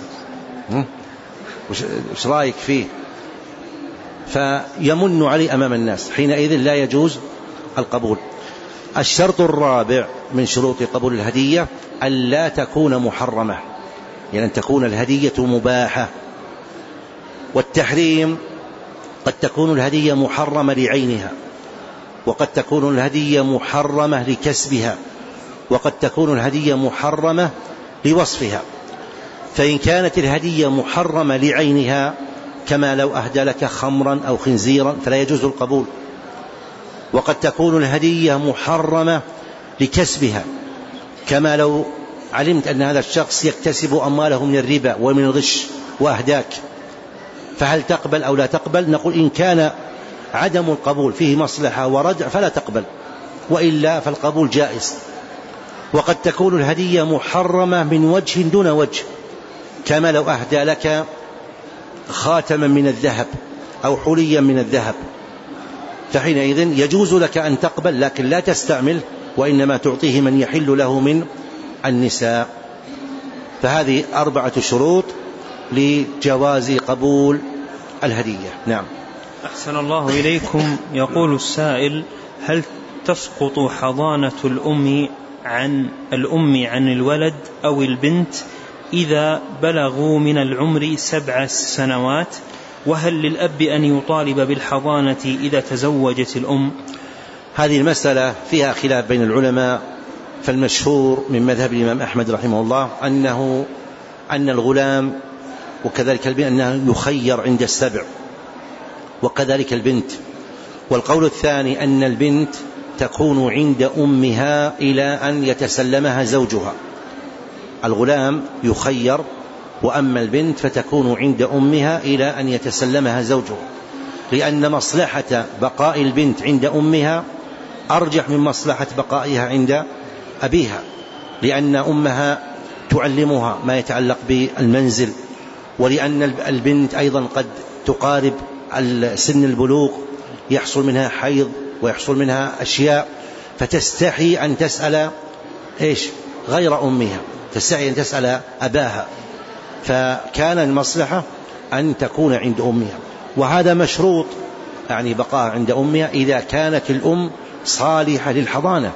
وش رأيك فيه، فيمن عليه أمام الناس، حينئذ لا يجوز القبول. الشرط الرابع من شروط قبول الهدية أن لا تكون محرمة، يعني أن تكون الهدية مباحة. والتحريم قد تكون الهدية محرمة لعينها، وقد تكون الهدية محرمة لكسبها، وقد تكون الهدية محرمة لوصفها. فإن كانت الهدية محرمة لعينها كما لو أهدى لك خمرا أو خنزيرا فلا يجوز القبول. وقد تكون الهدية محرمة لكسبها، كما لو علمت أن هذا الشخص يكتسب أمواله من الربا ومن الغش وأهداك، فهل تقبل أو لا تقبل؟ نقول إن كان عدم القبول فيه مصلحة وردع فلا تقبل، وإلا فالقبول جائز. وقد تكون الهدية محرمة من وجه دون وجه، كما لو أهدى لك خاتما من الذهب أو حليا من الذهب، فحينئذ يجوز لك أن تقبل، لكن لا تستعمل، وإنما تعطيه من يحل له من النساء. فهذه أربعة شروط لجواز قبول الهدية. نعم. أحسن الله إليكم. يقول السائل: هل تسقط حضانة الأم عن الأم عن الولد أو البنت إذا بلغوا من العمر سبع سنوات؟ وهل للأب أن يطالب بالحضانة إذا تزوجت الأم؟ هذه المسألة فيها خلاف بين العلماء، فالمشهور من مذهب الإمام أحمد رحمه الله أنه أن الغلام وكذلك البنت أنه يخير عند السبع، وكذلك البنت. والقول الثاني أن البنت تكون عند أمها إلى أن يتسلمها زوجها. الغلام يخير، وأما البنت فتكون عند أمها إلى أن يتسلمها زوجها، لأن مصلحة بقاء البنت عند أمها أرجح من مصلحة بقائها عند أبيها، لأن أمها تعلمها ما يتعلق بالمنزل، ولأن البنت أيضا قد تقارب سن البلوغ، يحصل منها حيض ويحصل منها أشياء، فتستحي أن تسأل إيش غير أمها، تستحي أن تسأل أباها، فكان المصلحة أن تكون عند أمها. وهذا مشروط، يعني بقاء عند أمها إذا كانت الأم صالحة للحضانة.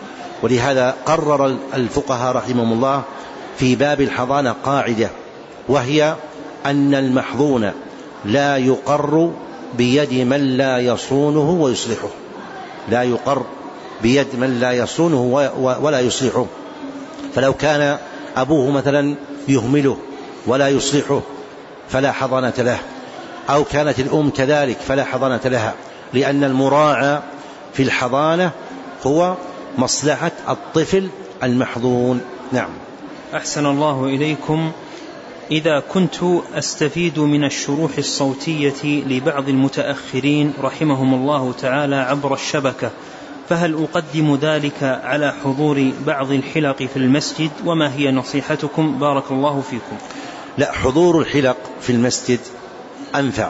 ولهذا قرر الفقهاء رحمهم الله في باب الحضانة قاعدة، وهي أن المحظون لا يقر بيد من لا يصونه ويصلحه، لا يقر بيد من لا يصونه ولا يصلحه. فلو كان أبوه مثلا يهمله ولا يصلحه فلا حضانة له، أو كانت الأم كذلك فلا حضانة لها، لأن المراعى في الحضانة هو مصلحة الطفل المحظون. نعم. أحسن الله إليكم. إذا كنت أستفيد من الشروح الصوتية لبعض المتأخرين رحمهم الله تعالى عبر الشبكة، فهل أقدم ذلك على حضور بعض الحلق في المسجد؟ وما هي نصيحتكم بارك الله فيكم؟ لا، حضور الحلق في المسجد أنفع.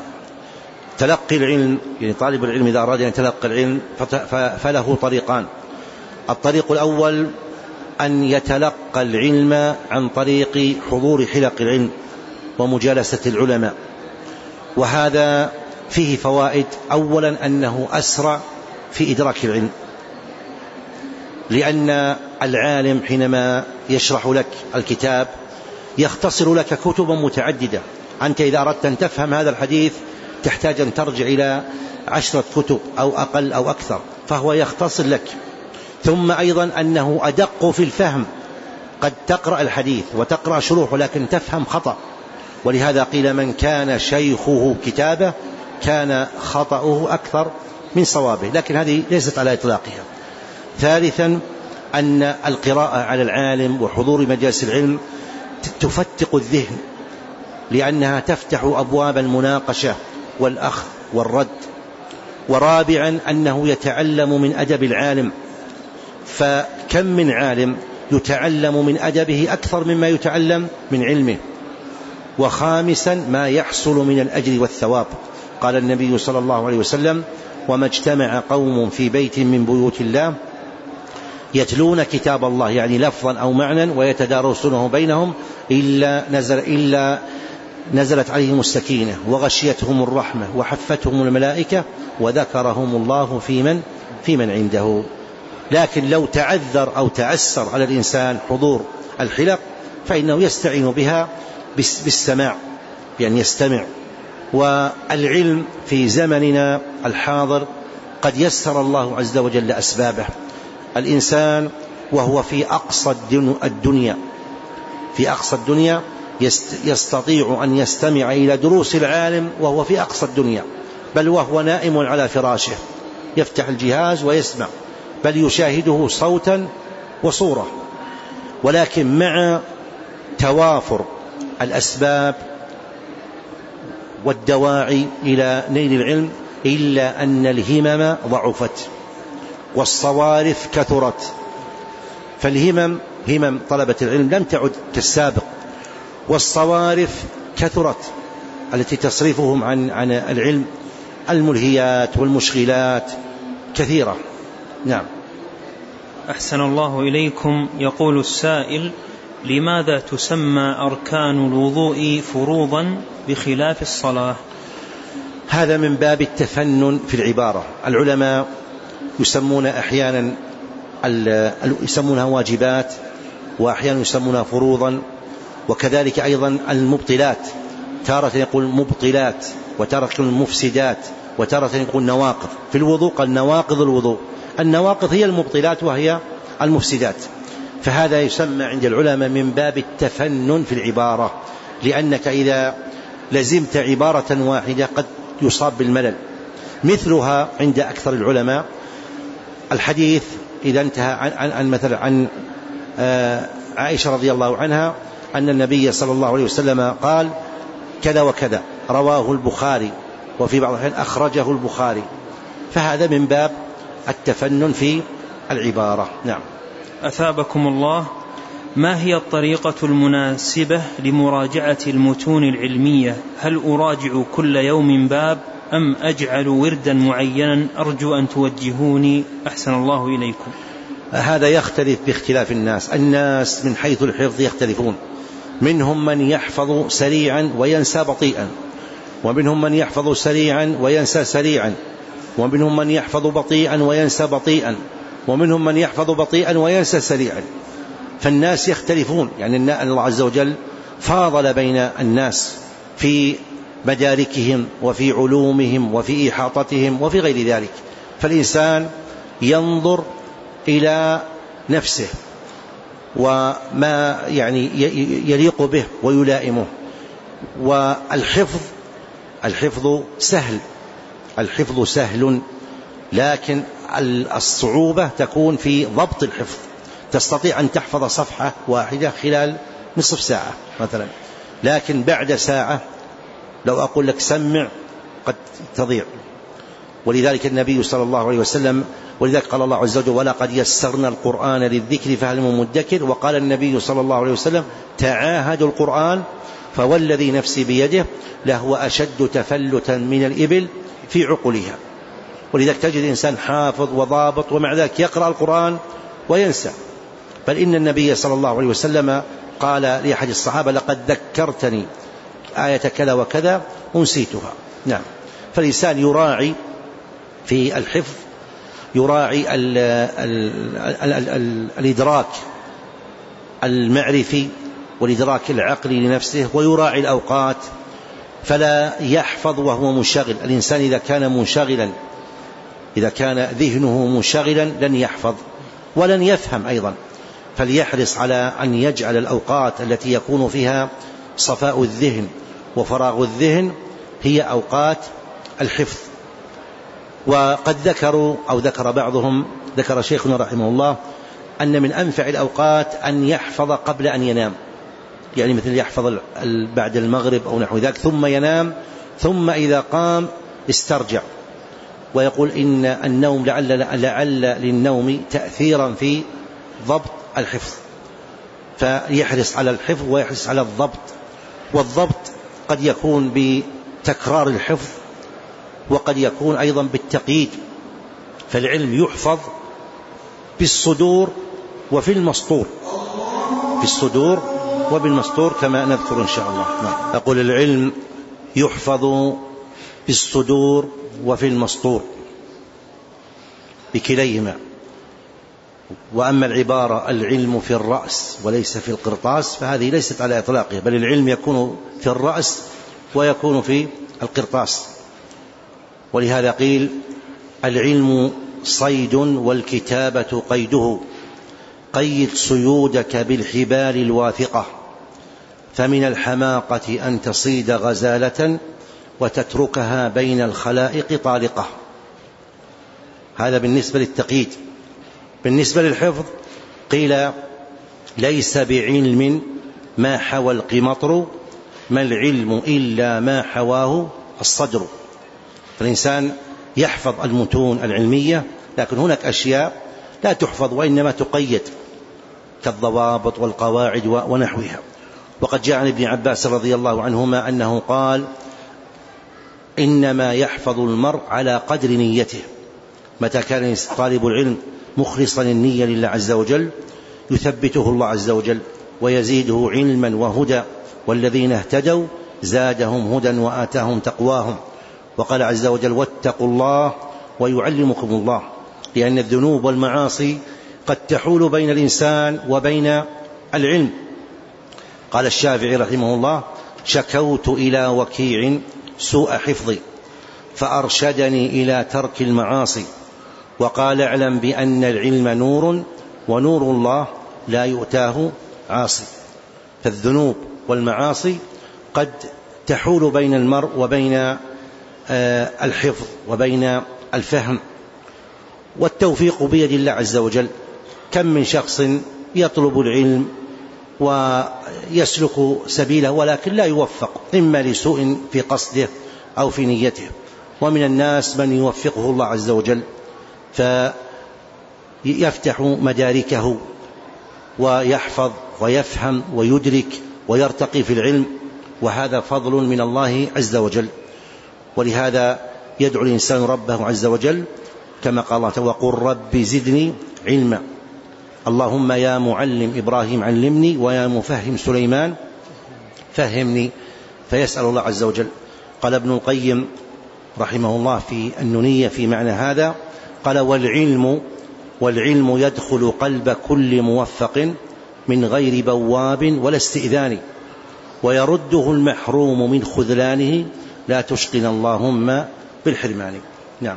تلقي العلم، يعني طالب العلم إذا أراد أن يتلقى العلم فله طريقان. الطريق الأول أن يتلقى العلم عن طريق حضور حلق العلم ومجالسة العلماء، وهذا فيه فوائد. أولا أنه أسرع في إدراك العلم، لأن العالم حينما يشرح لك الكتاب يختصر لك كتبا متعددة. أنت إذا أردت أن تفهم هذا الحديث تحتاج أن ترجع إلى عشرة كتب أو أقل أو أكثر، فهو يختصر لك. ثم أيضا أنه أدق في الفهم، قد تقرأ الحديث وتقرأ شروحه لكن تفهم خطأ، ولهذا قيل من كان شيخه كتابه كان خطأه أكثر من صوابه، لكن هذه ليست على إطلاقها. ثالثا أن القراءة على العالم وحضور مجالس العلم تفتق الذهن، لأنها تفتح أبواب المناقشة والأخذ والرد ورابعا أنه يتعلم من أدب العالم، فكم من عالم يتعلم من أدبه أكثر مما يتعلم من علمه. وخامسا ما يحصل من الأجر والثواب. قال النبي صلى الله عليه وسلم: وما اجتمع قوم في بيت من بيوت الله يتلون كتاب الله، يعني لفظا أو معنى، ويتدارسونه بينهم إلا نزل إلا نزلت عليهم السكينة وغشيتهم الرحمة وحفتهم الملائكة وذكرهم الله في من في من عنده. لكن لو تعذر أو تعسر على الإنسان حضور الحلق فإنه يستعين بها بالسماع، بأن يستمع. والعلم في زمننا الحاضر قد يسر الله عز وجل أسبابه. الإنسان وهو في أقصى الدنيا في أقصى الدنيا يستطيع أن يستمع إلى دروس العالم وهو في أقصى الدنيا، بل وهو نائم على فراشه يفتح الجهاز ويسمع، بل يشاهده صوتا وصورة. ولكن مع توافر الأسباب والدواعي إلى نيل العلم إلا أن الهمم ضعفت والصوارف كثرت. فالهمم همم طلبة العلم لم تعد كالسابق، والصوارف كثرت التي تصرفهم عن عن العلم، الملهيات والمشغلات كثيرة. نعم. أحسن الله إليكم. يقول السائل: لماذا تسمى أركان الوضوء فروضا بخلاف الصلاة؟ هذا من باب التفنن في العبارة. العلماء يسمون أحيانا يسمونها واجبات، وأحيانا يسمونها فروضا، وكذلك أيضا المبطلات، تارة يقول مبطلات، وتارة يقول مفسدات، وتارة يقول نواقض. في الوضوء قال نواقض الوضوء، النواقض هي المبطلات وهي المفسدات. فهذا يسمى عند العلماء من باب التفنن في العبارة، لأنك إذا لزمت عبارة واحدة قد يصاب بالملل. مثلها عند أكثر العلماء الحديث إذا انتهى عن, عن, عن مثلا عن عائشة رضي الله عنها أن النبي صلى الله عليه وسلم قال كذا وكذا، رواه البخاري، وفي بعض الأحيان أخرجه البخاري، فهذا من باب التفنن في العبارة. نعم. أثابكم الله. ما هي الطريقة المناسبة لمراجعة المتون العلمية؟ هل أراجع كل يوم باب أم أجعل وردا معينا؟ أرجو أن توجهوني أحسن الله إليكم. هذا يختلف باختلاف الناس. الناس من حيث الحفظ يختلفون، منهم من يحفظ سريعا وينسى بطيئا، ومنهم من يحفظ سريعا وينسى سريعا، ومنهم من يحفظ بطيئا وينسى بطيئا، ومنهم من يحفظ بطيئا وينسى سريعا. فالناس يختلفون، يعني الله عز وجل فاضل بين الناس في مداركهم وفي علومهم وفي إحاطتهم وفي غير ذلك. فالإنسان ينظر إلى نفسه وما يعني يليق به ويلائمه. والحفظ الحفظ سهل الحفظ سهل لكن الصعوبة تكون في ضبط الحفظ. تستطيع أن تحفظ صفحة واحدة خلال نصف ساعة مثلا، لكن بعد ساعة لو أقول لك سمع قد تضيع. ولذلك النبي صلى الله عليه وسلم ولذلك قال الله عز وجل ولقد يسرنا القرآن للذكر فهل من مدكر. وقال النبي صلى الله عليه وسلم تعاهدوا القرآن فوالذي نفسي بيده لهو أشد تفلتا من الإبل في عقلها. ولذلك تجد إنسان حافظ وضابط ومع ذلك يقرأ القرآن وينسى. بل إن النبي صلى الله عليه وسلم قال لأحد الصحابة لقد ذكرتني آية كذا وكذا أنسيتها. نعم. فالإنسان يراعي في الحفظ يراعي ال ال ال ال ال الإدراك المعرفي والإدراك العقلي لنفسه، ويراعي الأوقات، فلا يحفظ وهو منشغل. الإنسان إذا كان منشغلا إذا كان ذهنه منشغلا لن يحفظ ولن يفهم أيضا. فليحرص على أن يجعل الأوقات التي يكون فيها صفاء الذهن وفراغ الذهن هي أوقات الحفظ. وقد ذكروا أو ذكر بعضهم ذكر شيخنا رحمه الله أن من أنفع الأوقات أن يحفظ قبل أن ينام، يعني مثل يحفظ بعد المغرب أو نحو ذلك ثم ينام، ثم إذا قام استرجع. ويقول إن النوم لعل, لعل للنوم تأثيرا في ضبط الحفظ، فيحرص على الحفظ ويحرص على الضبط. والضبط قد يكون بتكرار الحفظ وقد يكون أيضا بالتقييد، فالعلم يحفظ بالصدور وفي المسطور، بالصدور وبالمسطور كما نذكر إن شاء الله. أقول العلم يحفظ بالصدور وفي المسطور بكليهما. وأما العبارة العلم في الرأس وليس في القرطاس فهذه ليست على إطلاقه، بل العلم يكون في الرأس ويكون في القرطاس. ولهذا قيل العلم صيد والكتابة قيده، قيد صيودك بالحبال الواثقة، فمن الحماقة أن تصيد غزالة وتتركها بين الخلائق طالقة. هذا بالنسبة للتقييد. بالنسبة للحفظ قيل ليس بعلم ما حوى القمطر، ما العلم إلا ما حواه الصدر. فالإنسان يحفظ المتون العلمية، لكن هناك أشياء لا تحفظ وإنما تقيد كالضوابط والقواعد ونحوها. وقد جاء عن ابن عباس رضي الله عنهما أنه قال إنما يحفظ المرء على قدر نيته. متى كان طالب العلم مخلصا النية لله عز وجل يثبته الله عز وجل ويزيده علما وهدى، والذين اهتدوا زادهم هدى وآتاهم تقواهم. وقال عز وجل واتقوا الله ويعلمكم الله، لأن الذنوب والمعاصي قد تحول بين الإنسان وبين العلم. قال الشافعي رحمه الله شكوت إلى وكيع سوء حفظي فأرشدني إلى ترك المعاصي، وقال اعلم بأن العلم نور ونور الله لا يؤتاه عاصي. فالذنوب والمعاصي قد تحول بين المرء وبين الحفظ وبين الفهم، والتوفيق بيد الله عز وجل. كم من شخص يطلب العلم ويسلك سبيله ولكن لا يوفق، إما لسوء في قصده أو في نيته. ومن الناس من يوفقه الله عز وجل فيفتح مداركه ويحفظ ويفهم ويدرك ويرتقي في العلم، وهذا فضل من الله عز وجل. ولهذا يدعو الإنسان ربه عز وجل كما قال الله تعالى وقل رب زدني علما. اللهم يا معلم إبراهيم علمني ويا مفهم سليمان فهمني، فيسأل الله عز وجل. قال ابن القيم رحمه الله في النونية في معنى هذا قال والعلم والعلم يدخل قلب كل موفق من غير بواب ولا استئذان، ويرده المحروم من خذلانه لا تشقنا اللهم بالحرمان. نعم.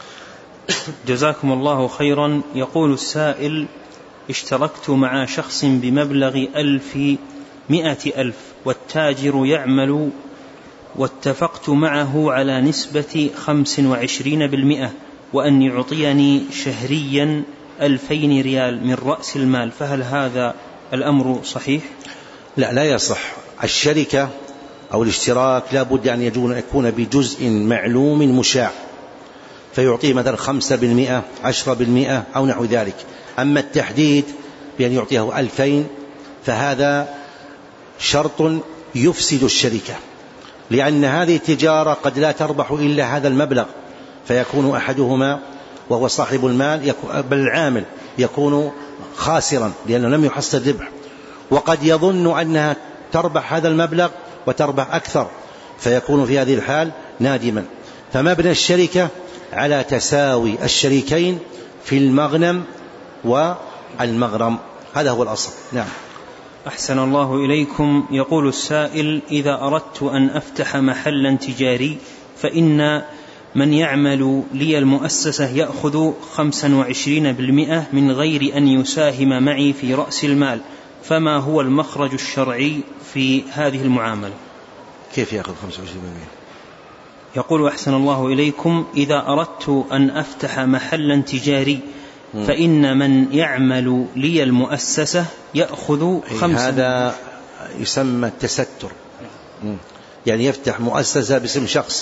جزاكم الله خيرا. يقول السائل اشتركت مع شخص بمبلغ ألف مئة ألف والتاجر يعمل، واتفقت معه على نسبة خمس وعشرين بالمئة وأن يعطيني شهريا ألفين ريال من رأس المال، فهل هذا الأمر صحيح؟ لا لا يصح. الشركة أو الاشتراك لا بد أن يكون بجزء معلوم مشاع، فيعطيه مثلا خمسة بالمئة عشرة بالمئة أو نحو ذلك. أما التحديد بأن يعطيه ألفين فهذا شرط يفسد الشركة، لأن هذه التجارة قد لا تربح إلا هذا المبلغ، فيكون أحدهما وهو صاحب المال بل العامل يكون خاسرا لأنه لم يحصل ربح، وقد يظن أنها تربح هذا المبلغ وتربح أكثر، فيكون في هذه الحال نادما. فمبنى الشركة على تساوي الشريكين في المغنم والمغرم، هذا هو الأصل. نعم. أحسن الله إليكم. يقول السائل إذا أردت أن أفتح محلا تجاري فإن من يعمل لي المؤسسة يأخذ خمسة وعشرين بالمئة من غير أن يساهم معي في رأس المال، فما هو المخرج الشرعي في هذه المعاملة؟ كيف يأخذ خمسة وعشرين بالمئة؟ يقول أحسن الله إليكم إذا أردت أن أفتح محلا تجاري فإن من يعمل لي المؤسسة يأخذ خمسة. هذا يسمى التستر، يعني يفتح مؤسسة باسم شخص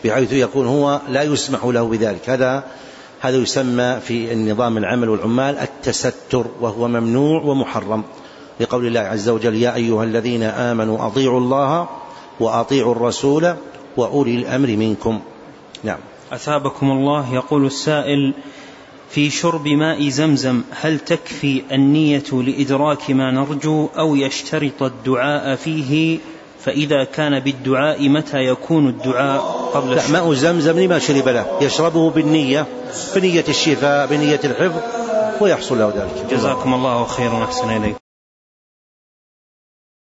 بحيث يكون هو لا يسمح له بذلك. هذا هذا يسمى في النظام العمل والعمال التستر، وهو ممنوع ومحرم، لقول الله عز وجل: يا أيها الذين آمنوا أطيعوا الله وأطيعوا الرسول وأولي الأمر منكم. نعم. أثابكم الله. يقول السائل: في شرب ماء زمزم هل تكفي النية لإدراك ما نرجو أو يشترط الدعاء فيه؟ فإذا كان بالدعاء متى يكون الدعاء قبل الشرب؟ لا، ماء زمزم لما شرب له يشربه بالنية، بنية الشفاء، بنية الحفظ، ويحصل له ذلك. جزاكم الله خيرا، أحسن إليكم.